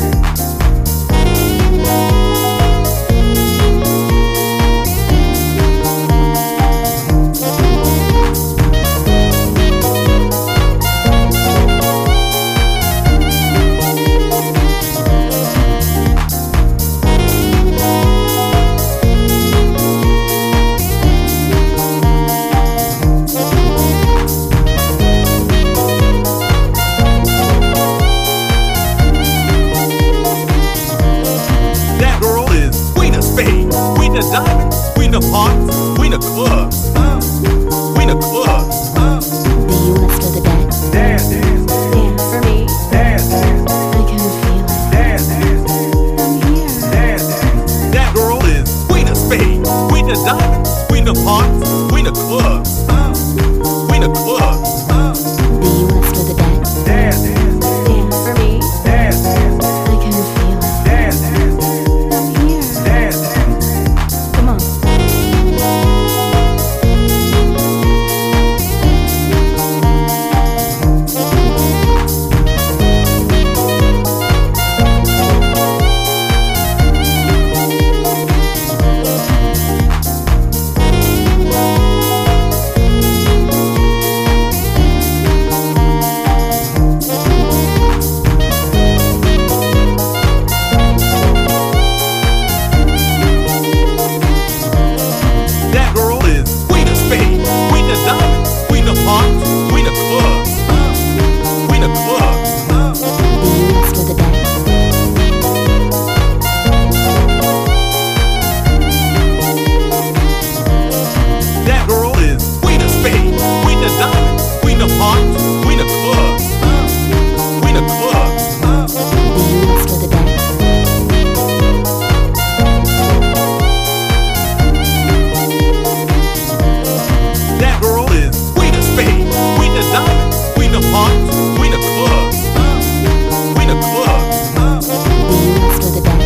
S9: That girl is queen of spades, queen of diamonds, queen of hearts, queen of clubs, queen of clubs.
S3: Do you mess with the dead?
S6: Dance,
S5: Dance for me.
S6: dance,
S5: I can feel it.
S6: dance,
S5: I'm here.
S6: dance.
S9: That girl is queen of spades, queen of diamonds, queen of hearts, queen of clubs, queen of clubs.
S3: Do you mess with the dead?
S6: Dance,
S5: Dance for me.
S6: dance,
S5: I can feel it.
S6: dance,
S5: I'm here.
S6: dance.
S5: Come on.
S9: That girl is queen of spades, queen of diamonds, queen of hearts, queen of clubs, queen of clubs.
S3: Do you mess with the dead?
S9: That girl is queen of spades, queen of diamonds, queen of hearts, queen of clubs, queen of clubs.
S3: Do you mess with the dead?
S9: That girl is queen of spades, queen of diamonds, queen of hearts, queen of clubs, queen of clubs.
S3: Do you mess with the dead?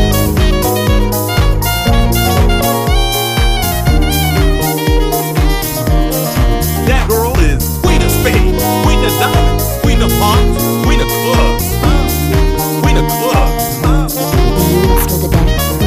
S9: That girl is queen of spades, queen of diamonds, queen of hearts, queen of clubs, queen of clubs.
S3: Do you mess with the dead?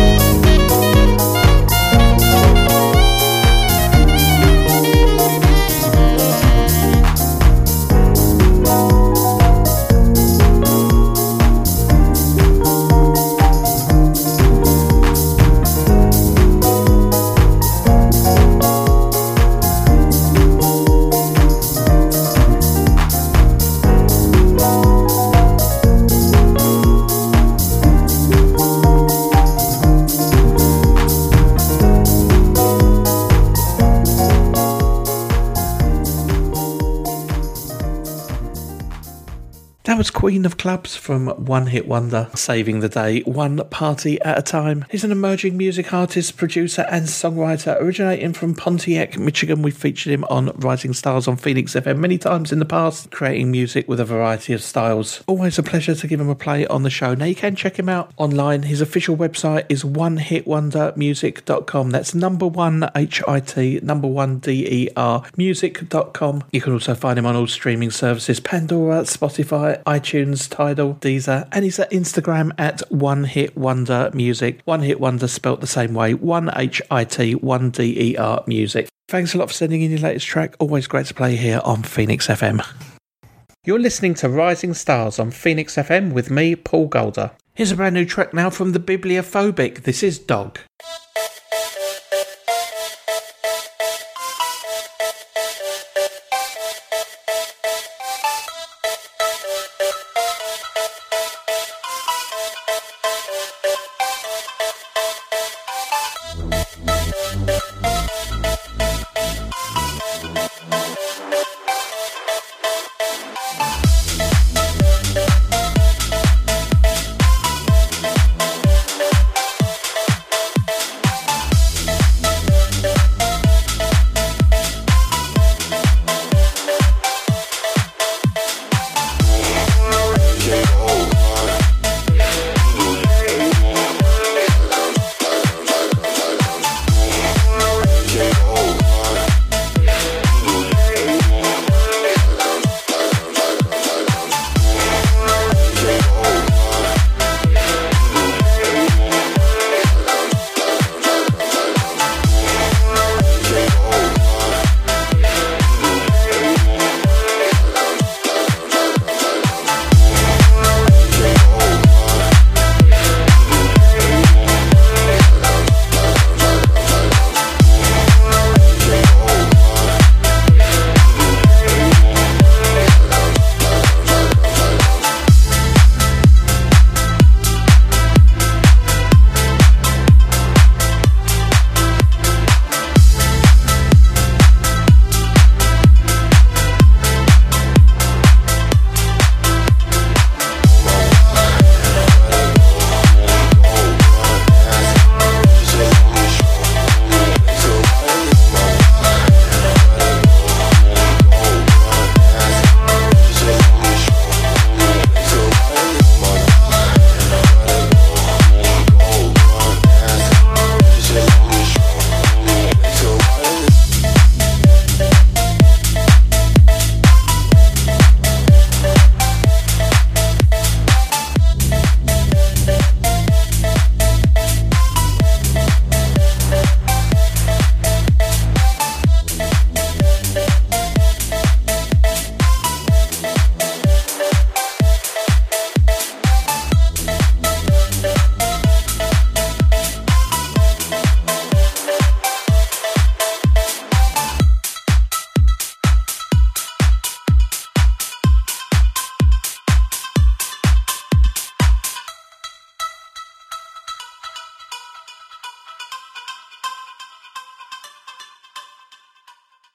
S2: That was Queen of Clubs from One Hit Wonder, saving the day one party at a time. He's an emerging music artist, producer and songwriter originating from Pontiac, Michigan. We've featured him on Rising Stars on Phoenix F M many times in the past, creating music with a variety of styles. Always a pleasure to give him a play on the show. Now you can check him out online. His official website is one hit wonder music dot com. That's number one H I T, number one D E R, music dot com. You can also find him on all streaming services, Pandora, Spotify, iTunes, Tidal, Deezer, and he's at Instagram at One Hit Wonder Music. One Hit Wonder spelt the same way, one H I T, one D E R Music. Thanks a lot for sending in your latest track. Always great to play here on Phoenix F M. You're listening to Rising Stars on Phoenix F M with me, Paul Golder. Here's a brand new track now from the Bibliophobic. This is Dog.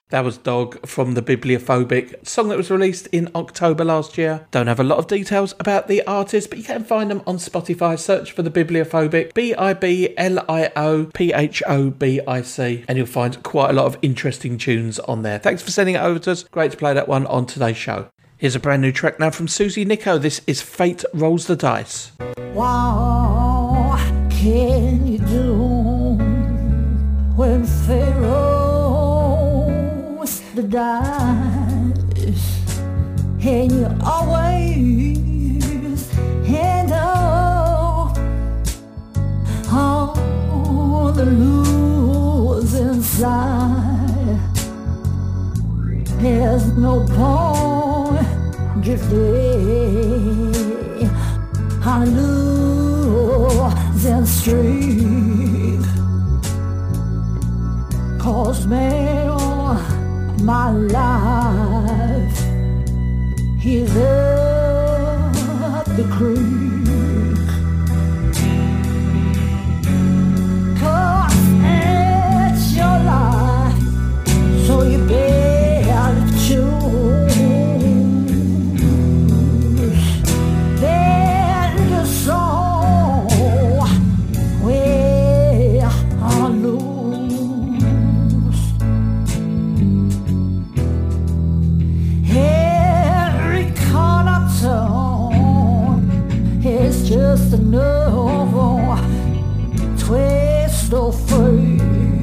S2: That was Dog from the Bibliophobic, song that was released in October last year. Don't have a lot of details about the artist, but you can find them on Spotify. Search for the Bibliophobic, B I B L I O P H O B I C, and you'll find quite a lot of interesting tunes on there. Thanks for sending it over to us. Great to play that one on today's show. Here's a brand new track now from Susie Nico. This is Fate Rolls the Dice.
S10: What can you do when fate rolls the dice and you always handle all the losing side? There's no point drifting on a losing streak, 'cause man, my life is up the creek. 'Cause it's your life, so you better choose. Then your soul will lose. Every corner tone is just another twist of fate.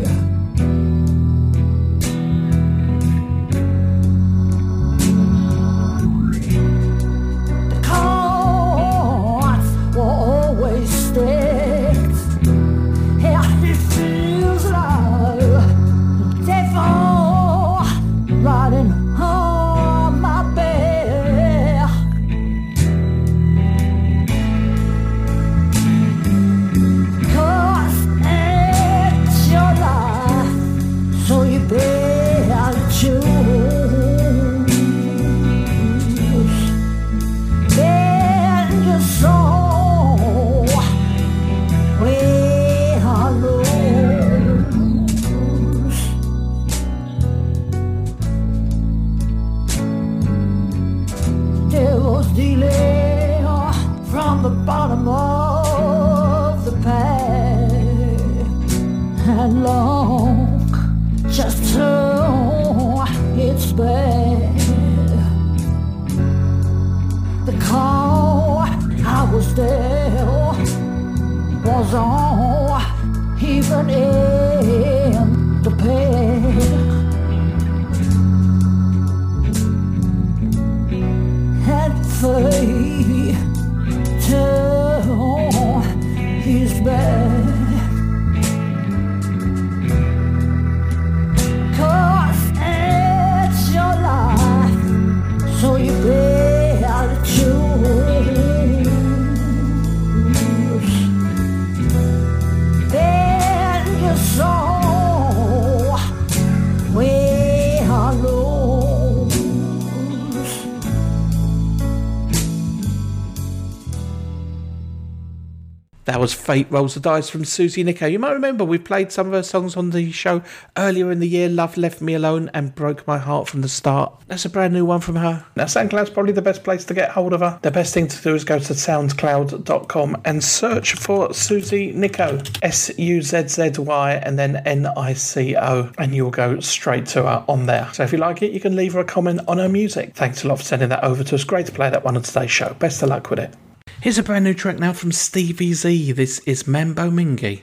S2: That was Fate Rolls the Dice from Susie Nico. You might remember we played some of her songs on the show earlier in the year. Love Left Me Alone and Broke My Heart from the Start. That's a brand new one from her. Now SoundCloud's probably the best place to get hold of her. The best thing to do is go to soundcloud dot com and search for Susie Nico. S U Z Z Y and then N I C O, and you'll go straight to her on there. So if you like it, you can leave her a comment on her music. Thanks a lot for sending that over to us. Great to play that one on today's show. Best of luck with it. Here's a brand new track now from Stevie Z. This is Mambo Mingi.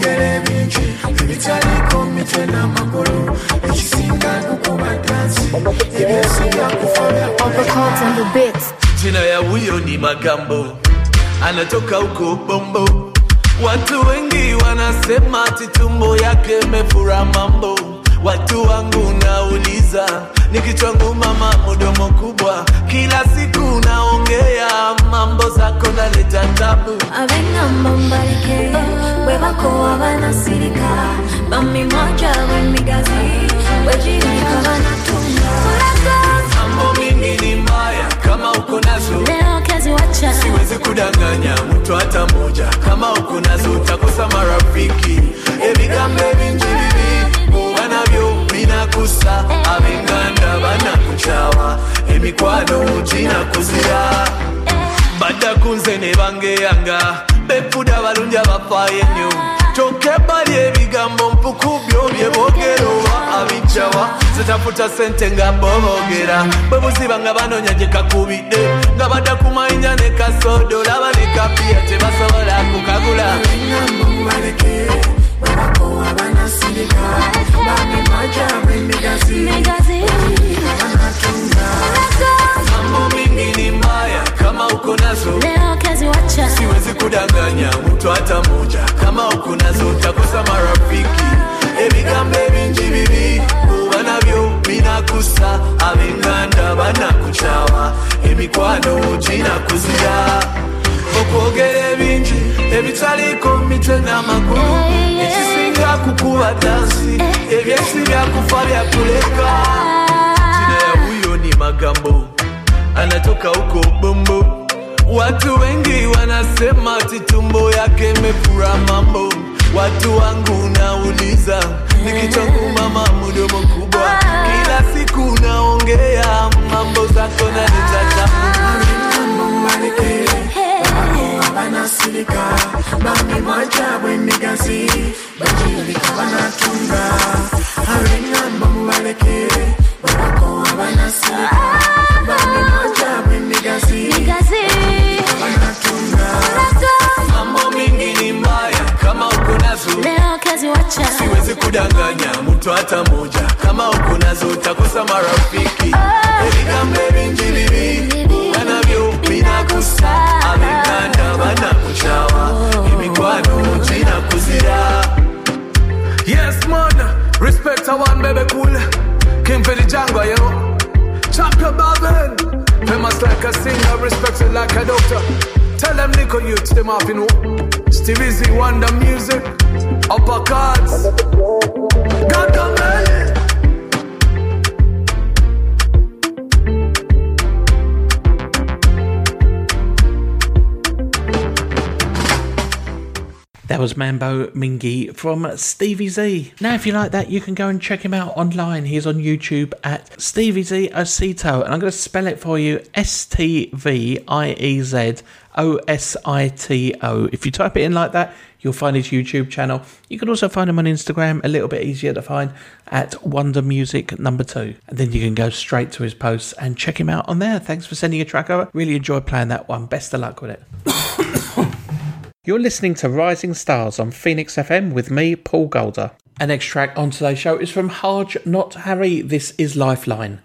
S6: Jina ya huyo ni Magambo, anatoka huko Bombo. Watu wengi wanasema ati tumbo yake mefura mambo. Watu wangu nauliza, ni kichwa ngumu mama mdomo kubwa. Kila siku naongea mambo zako naleta tabu.
S3: Avenga mbarike, webako wabana sirika. Bami moja wemigazi, wejirika wanatunga.
S6: Mambo mingi ni mbaya, kama uko nazo
S3: leo kazi wacha.
S6: Siwezi kudanganya mtu hata moja. Kama uko nazo utakosa marafiki. Ebi kambe vinjiri wanavyo binakusa abenganda banakuchawa emikwano ginakuzira badda kunze ne bangeyanga befuda balungi abafaayo ennyo kyokka ebbali ebigambo mpuku byo bye boogera oba abijjawa zitafuta sente nga bo boogera bwe buziba nga banoonya gye kakubidde nga badda ku mayinja ne kasodo laba ne kapiya tebasobola kukagula mambo mingi ni mbaya kama uko nazo siwezi kudanganya mtu hata moja kama uko nazo utakosa marafiki ebigambo ebingi bibi kuba nabyo binakusa abenganda banakuchawa emikwano ginakuzira okwogera ebingi ebitaliko mitwe n'amagulu ekisinga kukuba dansi ebyesi byakufa byakuleka jina ya huyo ni magambo anatoka huko Bombo. Watu wengi wanasema ati tumbo yake imefura mambo. Watu wangu nauliza nikichongu mama mdomo kubwa kila siku naongea mambo zako na nitatamu banasilika bami majabu migazi bajilika banatunga harenga bamubaleke barako banasilika bami majabu migazi banatunga mambo mingi ni mbaya kama uko nazo siwezi kudanganya mtu hata moja kama uko nazo utakosa marafiki ebigambo ebingi bibi banabyo binakusa abenganda banakuchawa emikwano ginakuzira. Yes man, respect a one baby cool King for the jungle yo champion Babylon famous like a singer, respected like a doctor. Tell them Nico youths them off in Stevie Z Wonder Music uppercuts got the melody.
S2: That was Mambo Mingi from Stevie Z. Now, if you like that, you can go and check him out online. He's on YouTube at Stevie Z Osito. And I'm going to spell it for you. S T V I E Z O S I T O. If you type it in like that, you'll find his YouTube channel. You can also find him on Instagram, a little bit easier to find, at Wonder Music number two. And then you can go straight to his posts and check him out on there. Thanks for sending a track over. Really enjoyed playing that one. Best of luck with it. You're listening to Rising Stars on Phoenix F M with me, Paul Golder. Our next track on today's show is from Harge Not Harry. This is Lifeline.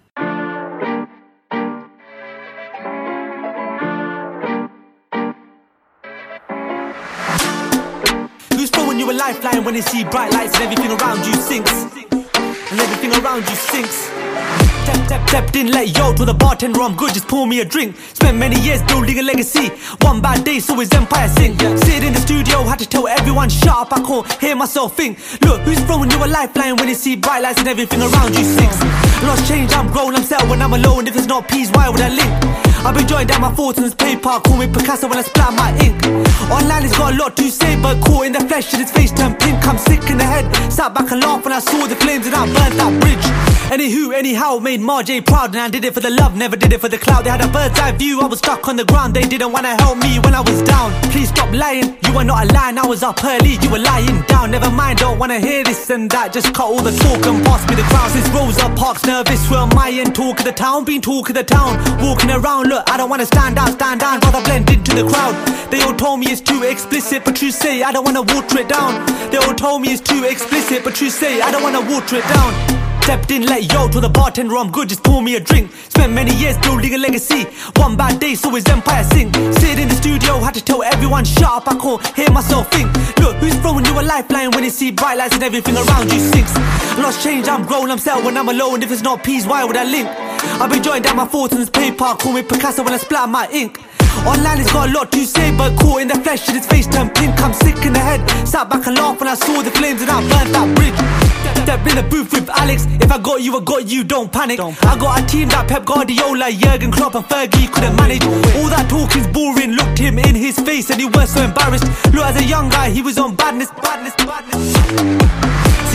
S11: Who's throwing you a lifeline when they see bright lights and everything around you sinks? And everything around you sinks. Tap, tap, tap, didn't let yo to the bartender, I'm good, just pour me a drink. Spent many years building a legacy. One bad day, so his empire sink. Sit in the studio, had to tell everyone, shut up, I can't hear myself think. Look, who's throwing you a lifeline when you see bright lights and everything around you sinks? Lost change, I'm grown, I'm settled when I'm alone. If it's not peace, why would I link? I've been jotting down my thoughts on this paper, call me Picasso when I splat my ink. Online he's got a lot to say, but caught in the flesh and his face turned pink. I'm sick in the head, sat back and laughed when I saw the flames and I burnt that bridge. Anywho, anyhow, made Marjay proud, and I did it for the love, never did it for the clout. They had a bird's eye view, I was stuck on the ground. They didn't wanna help me when I was down. Please stop lying, you are not a lion. I was up early, you were lying down. Never mind, don't wanna hear this and that. Just cut all the talk and pass me the crown. Since Rosa Parks nervous, where am I in talk of the town? Been talk of the town, walking around. Look, I don't wanna stand out, stand down, rather blend into the crowd. They all told me it's too explicit, but true say I don't wanna water it down. They all told me it's too explicit, but true say I don't wanna water it down. Stepped in, let yo to the bartender, I'm good, just pour me a drink. Spent many years building a legacy. One bad day, so his empire sink. Sit in the studio, had to tell everyone, shut up, I can't hear myself think. Look, who's throwing you a lifeline when you see bright lights and everything around you sinks? Lost change, I'm grown, I'm settled when I'm alone. If it's not peace, why would I link? I've been jotting down my thoughts on this paper, call me Picasso when I splat my ink. Online he's got a lot to say, but caught in the flesh and his face turned pink. I'm sick in the head, sat back and laughed when I saw the flames and I burnt that bridge. Step in the booth with Alex, if I got you, I got you, don't panic. Don't panic. I got a team that Pep Guardiola, Jurgen Klopp and Fergie couldn't manage. All that talk is boring, looked him in his face and he was so embarrassed. Look, as a young guy, he was on badness, badness, badness. See,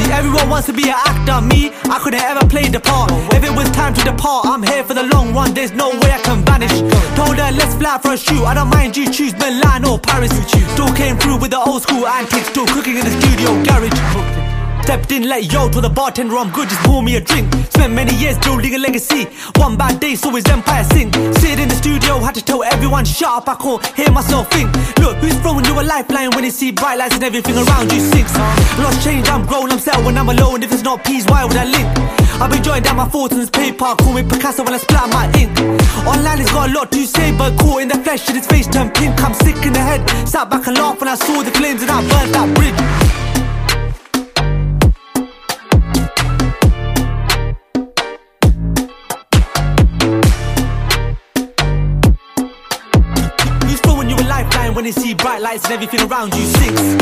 S11: Everyone wants to be an actor, me, I couldn't ever play the part. If it was time to depart, I'm here for the long run, there's no way I can vanish. Told her let's fly for a shoot, I don't mind you choose Milan or Paris. Still came through with the old school antics, still cooking in the studio garage. Stepped in like yo, told the bartender I'm good, just pour me a drink. Spent many years building a legacy, one bad day saw his empire sink. Sit in the studio, had to tell everyone shut up, I can't hear myself think. Look, who's throwing you a lifeline when you see bright lights and everything around you sinks? Lost change, I'm grown, I'm set when I'm alone. If it's not peace, why would I link? I've been jotting down my thoughts on this paper, call me Picasso when I splatter my ink. Online he's got a lot to say, but caught in the flesh and his face turned pink. I'm sick in the head, sat back and laughed when I saw the flames and I burnt that bridge. When you see bright lights and everything around you sinks.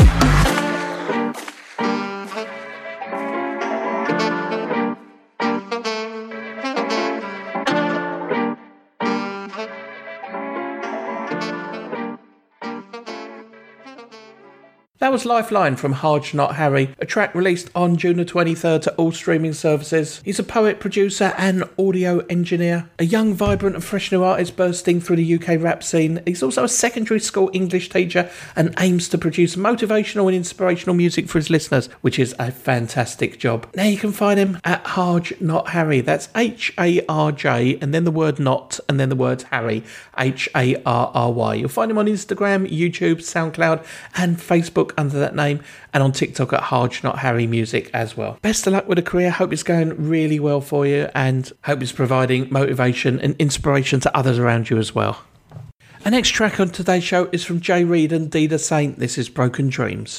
S2: That was Lifeline from Haj Not Harry, a track released on June the twenty-third to all streaming services. He's a poet, producer and audio engineer, a young, vibrant and fresh new artist bursting through the U K rap scene. He's also a secondary school English teacher and aims to produce motivational and inspirational music for his listeners, which is a fantastic job. Now you can find him at Haj Not Harry. That's H A R J and then the word not and then the word Harry, H A R R Y. You'll find him on Instagram, YouTube, SoundCloud and Facebook under that name, and on TikTok at Haj Not Harry Music as well. Best of luck with a career. Hope it's going really well for you and hope it's providing motivation and inspiration to others around you as well. Our next track on today's show is from Jay Reed and Dida Saint. This is Broken Dreams.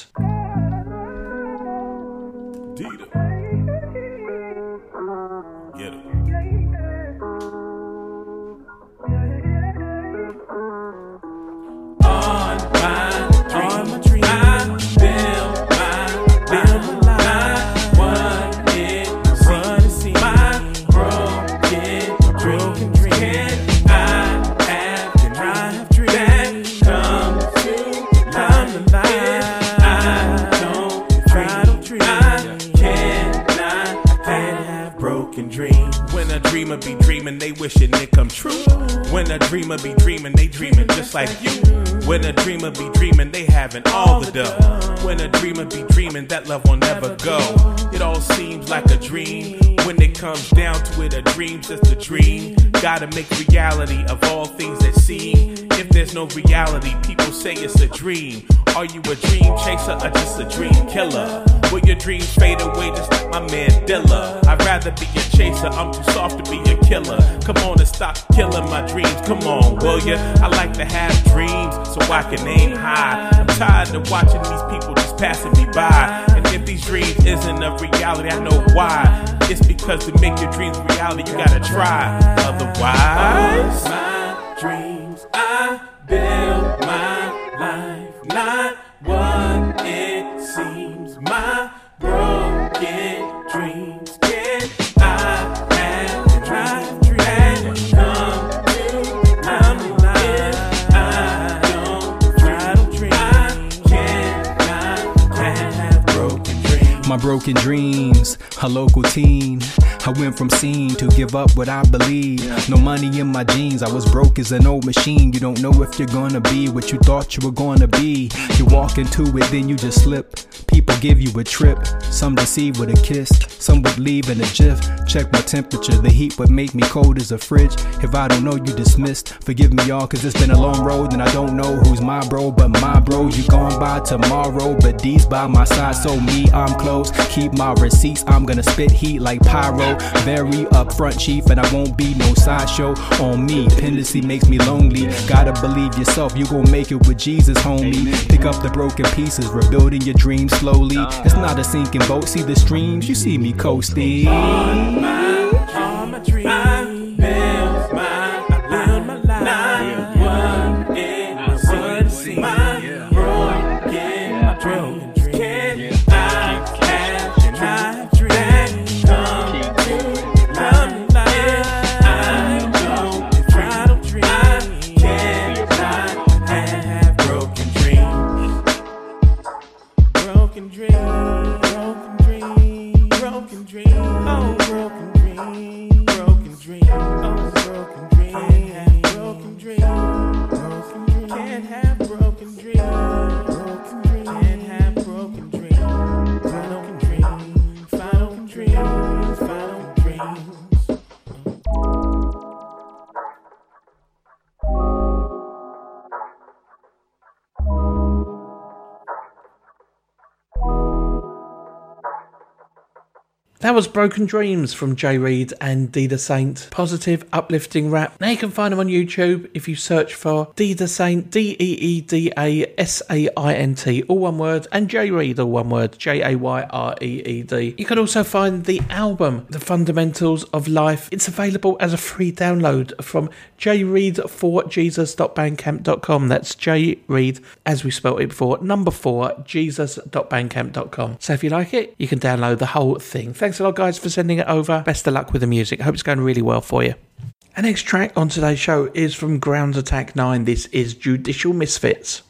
S12: Be dreaming, they wishing it come true. When a dreamer be dreaming, they dreaming just like you. When a dreamer be dreaming, they having all the dough. When a dreamer be dreaming, that love will never go. It all seems like a dream. When it comes down to it, a dream's just a dream. Gotta make reality of all things that seem. If there's no reality, people say it's a dream. Are you a dream chaser or just a dream killer? Will your dreams fade away just like my man Dilla? I'd rather be a chaser, I'm too soft to be a killer. Come on and stop killing my dreams, come on, will ya? I like to have dreams so I can aim high. I'm tired of watching these people just passing me by. And if these dreams isn't a reality, I know why. It's because to make your dreams reality, you gotta try. Otherwise, my dreams, I build my life, not what it seems. My broken dreams, can I have a drive dream? Come to come alive. I don't try to dream. I cannot have broken dreams.
S13: My broken dreams, a local teen. I went from seeing to give up what I believe. No money in my jeans, I was broke as an old machine. You don't know if you're gonna be what you thought you were gonna be. You walk into it, then you just slip. People give you a trip, some deceive with a kiss, some would leave in a jiff. Check my temperature, the heat would make me cold as a fridge. If I don't know, you dismissed. Forgive me y'all, cause it's been a long road and I don't know who's my bro, but my bro, you gone by tomorrow. But D's by my side, so me, I'm close. Keep my receipts, I'm gonna spit heat like pyro. Very upfront chief and I won't be no sideshow on me. Pendency makes me lonely. Gotta believe yourself, you gon' make it with Jesus, homie. Pick up the broken pieces, rebuilding your dreams slowly. It's not a sinking boat, see the streams, you see me coasting.
S12: On my, on my dream, I build my, I build my life. Not what it seems. My broken, my broken dream. Can I have a drive dream? Come to come alive. I don't try to dream. I cannot have broken dreams. Broken dreams, broken dreams. broken dreams. Can't have broken dreams. Final dreams. Final dreams. Final dreams.
S2: That was Broken Dreams from Jay Reed and Dee the Saint. Positive, uplifting rap. Now you can find them on YouTube if you search for Dee the Saint, D E E D A S A I N T, all one word, and Jay Reed, all one word, J A Y R E E D. You can also find the album, The Fundamentals of Life. It's available as a free download from j reed for jesus dot bandcamp dot com. That's J Reed, as we spelt it before, number four, jesus dot bandcamp dot com. So if you like it, you can download the whole thing. Thanks a lot, guys, for sending it over. Best of luck with the music. I hope it's going really well for you. Our next track on today's show is from Ground Attack nine. This is Judicial Misfits.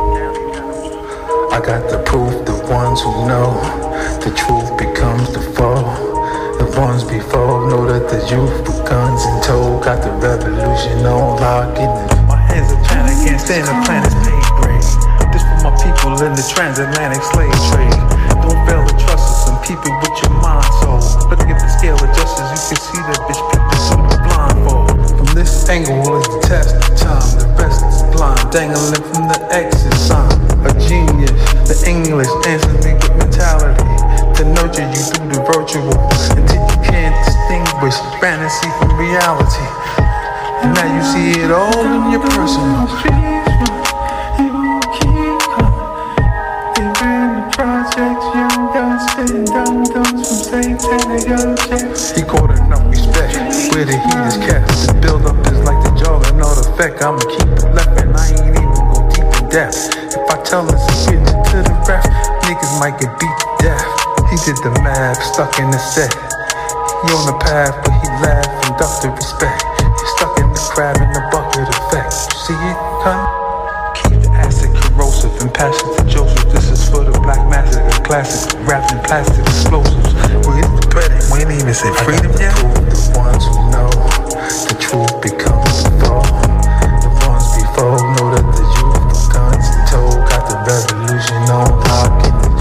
S14: I got the proof, the ones who know the truth becomes the foe. The ones before know that the youth with guns in tow got the revolution on lock in the...
S15: My hands are tied, I can't stand the planet's pain brain. This for my people in the transatlantic slave trade. Don't fail to trust us and keep it with your mind soul. Looking at the scale of justice, you can see that bitch peeping through the blindfold. From this angle is the test of time, the rest is blind, dangling from the exit sign. A genius, the English answers me with mentality to nurture you through the virtual until you can't distinguish fantasy from reality. And now you see it all in your personal. He caught enough respect where the heat is kept. The build up is like the juggernaut effect. I'ma keep it left and I ain't even go deep in depth. If I tell us to switch it to the ref, niggas might get beat to death. He did the math, stuck in the set. He on the path, but he laughed and ducked the respect. He's stuck in the crab in the bucket effect. You see it, cunt? Keep the acid corrosive and pass it to Joseph. This is for the black massacre, classic, wrapped in plastic explosives. We hit the thread, we ain't even say freedom yet.
S14: The ones who know the truth becomes the foe. The ones before know that the youth with guns in tow got the revolution on lock in the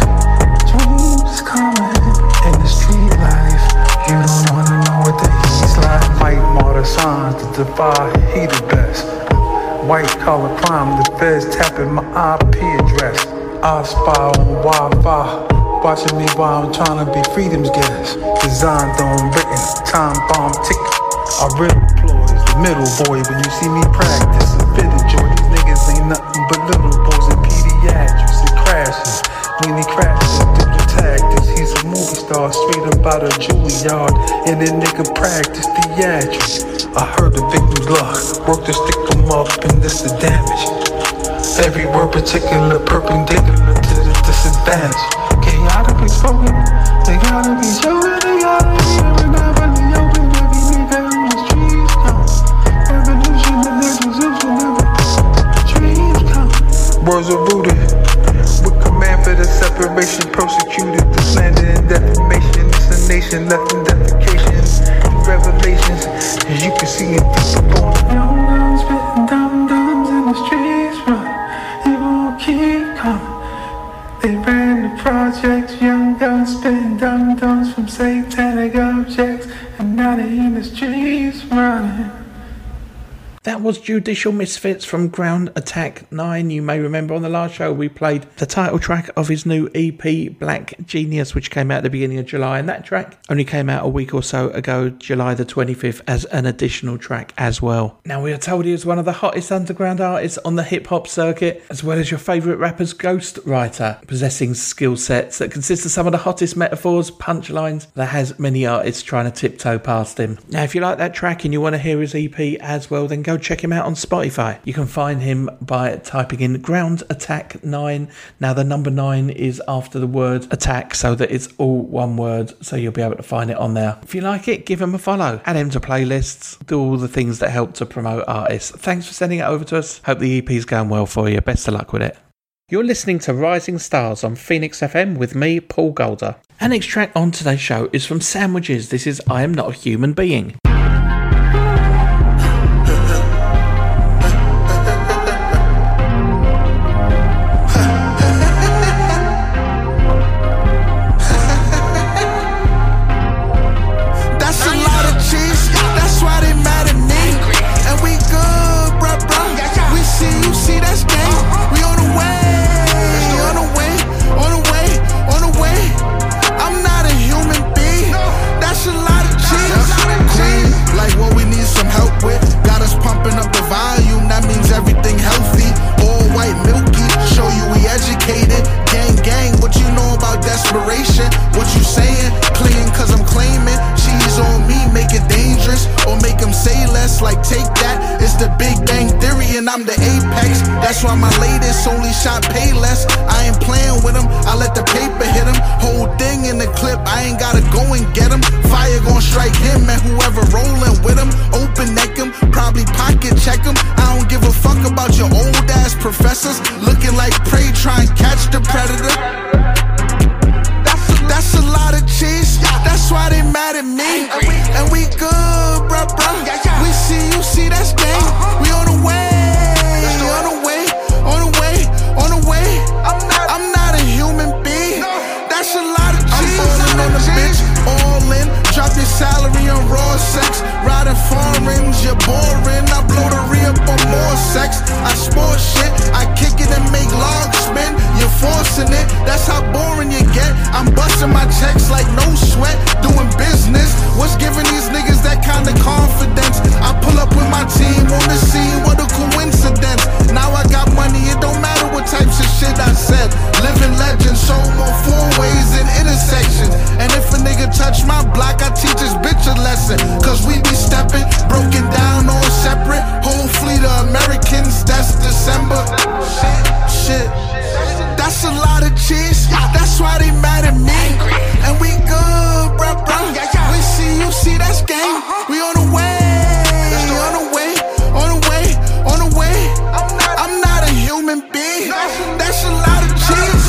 S14: dreams coming in the street life. You don't wanna know what the heat's like.
S15: White martyr signs to defy, he the best. White collar crime, the feds tapping my I P address. I spy on Wi-Fi, watching me while I'm trying to be freedom's guest. Designed on written, time bomb ticket. I real employees, the middle boy, when you see me practice. A bit of joy, these niggas ain't nothing but little boys and pediatrics. It crashes, when he crashes, do the tactics. He's a movie star, straight up out of Juilliard. And that nigga practice theatrics. I heard the victim's luck, work to stick them up, and this the damage. Every word particular, perpendicular to the disadvantage. Chaotically spoken, they gotta be showing, they gotta be every night when they open, every nigga on the streets come. Revolution and exposition, the dreams come. Words are rooted with command for the separation, persecuted, the slander and defamation. It's a nation left in defecation. Revelations, as you can see it deep up on the young guns spitting dum-dums in the streets, run. It won't keep coming. They ran the projects, young guns spitting dum-dums from satanic objects, and now they in the streets running.
S2: That was Judicial Misfits from Ground Attack nine. You may remember on the last show we played the title track of his new E P, Black Genius, which came out at the beginning of July. And that track only came out a week or so ago, July the twenty-fifth, as an additional track as well. Now, we are told he is one of the hottest underground artists on the hip-hop circuit, as well as your favourite rapper's ghostwriter, possessing skill sets that consist of some of the hottest metaphors, punchlines that has many artists trying to tiptoe past him. Now, if you like that track and you want to hear his E P as well, then go check him out on Spotify. You can find him by typing in Ground Attack nine. Now the number nine is after the word attack, so that it's all one word, so you'll be able to find it on there. If you like it, give him a follow, add him to playlists, do all the things that help to promote artists. Thanks for sending it over to us. Hope the E P's going well for you. Best of luck with it. You're listening to Rising Stars on Phoenix F M with me, Paul Golder. Our next track on today's show is from Sandwiches. This is I Am Not a Human Being.
S16: That's why my latest only shot pay less. I ain't playing with them, I let the paper hit him. Whole thing in the clip, I ain't gotta go and get him. Fire gon' strike him and whoever rolling with him. Open neck him, probably pocket check him. I don't give a fuck about your old ass professors. Looking like prey, try and catch the predator. That's a lot of cheese, that's why they mad at me. And we good, bruh, bruh. We see you, see that's gang. We on the way, on the way, on the way, on the way. I'm not a human being. That's a lot of cheese. I'm falling on the bitch, all in. Drop your salary on raw sex. Riding foreigns, you're boring. I blow the re-up on more sex. I sport shit, I kick it and make logs spin. You're forcing it, that's how boring you get. I'm busting my checks like no sweat, doing business. What's giving these niggas that kind of confidence? I pull up with my team on the scene, what a coincidence. Now I got money, it don't matter what types of shit I said. Living legend, show more four ways in intersections. And if a nigga touch my block, I teach his bitch a lesson. Cause we be stepping, broken down all separate. Whole fleet of Americans, that's December. Shit, that's a lot of cheese. That's why they mad at me. And we good, bruh, bruh. We see you, see that's gang. We on the way, on the way, on the way, on the way. I'm not a human being. That's a lot of cheese.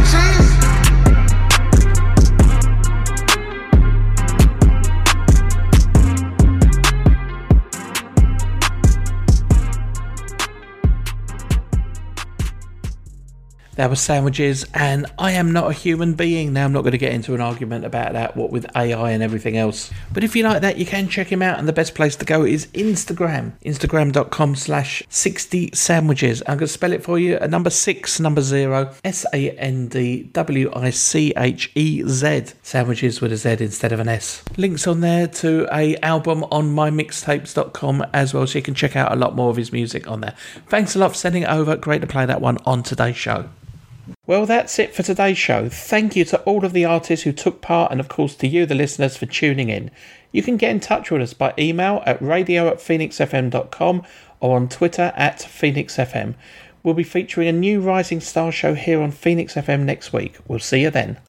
S2: That was Sandwiches and I Am Not a Human Being. Now I'm not going to get into an argument about that, what with A I and everything else. But if you like that, you can check him out, and the best place to go is Instagram. Instagram.com slash 60 sandwiches. I'm going to spell it for you. A number six, number zero, S A N D W I C H E Z. Sandwiches with a Z instead of an S. Links on there to a album on my mixtapes dot com as well, so you can check out a lot more of his music on there. Thanks a lot for sending it over. Great to play that one on today's show. Well, that's it for today's show. Thank you to all of the artists who took part, and of course to you, the listeners, for tuning in. You can get in touch with us by email at radio at phoenix f m dot com or on Twitter at phoenix f m. We'll be featuring a new Rising Star show here on Phoenix F M next week. We'll see you then.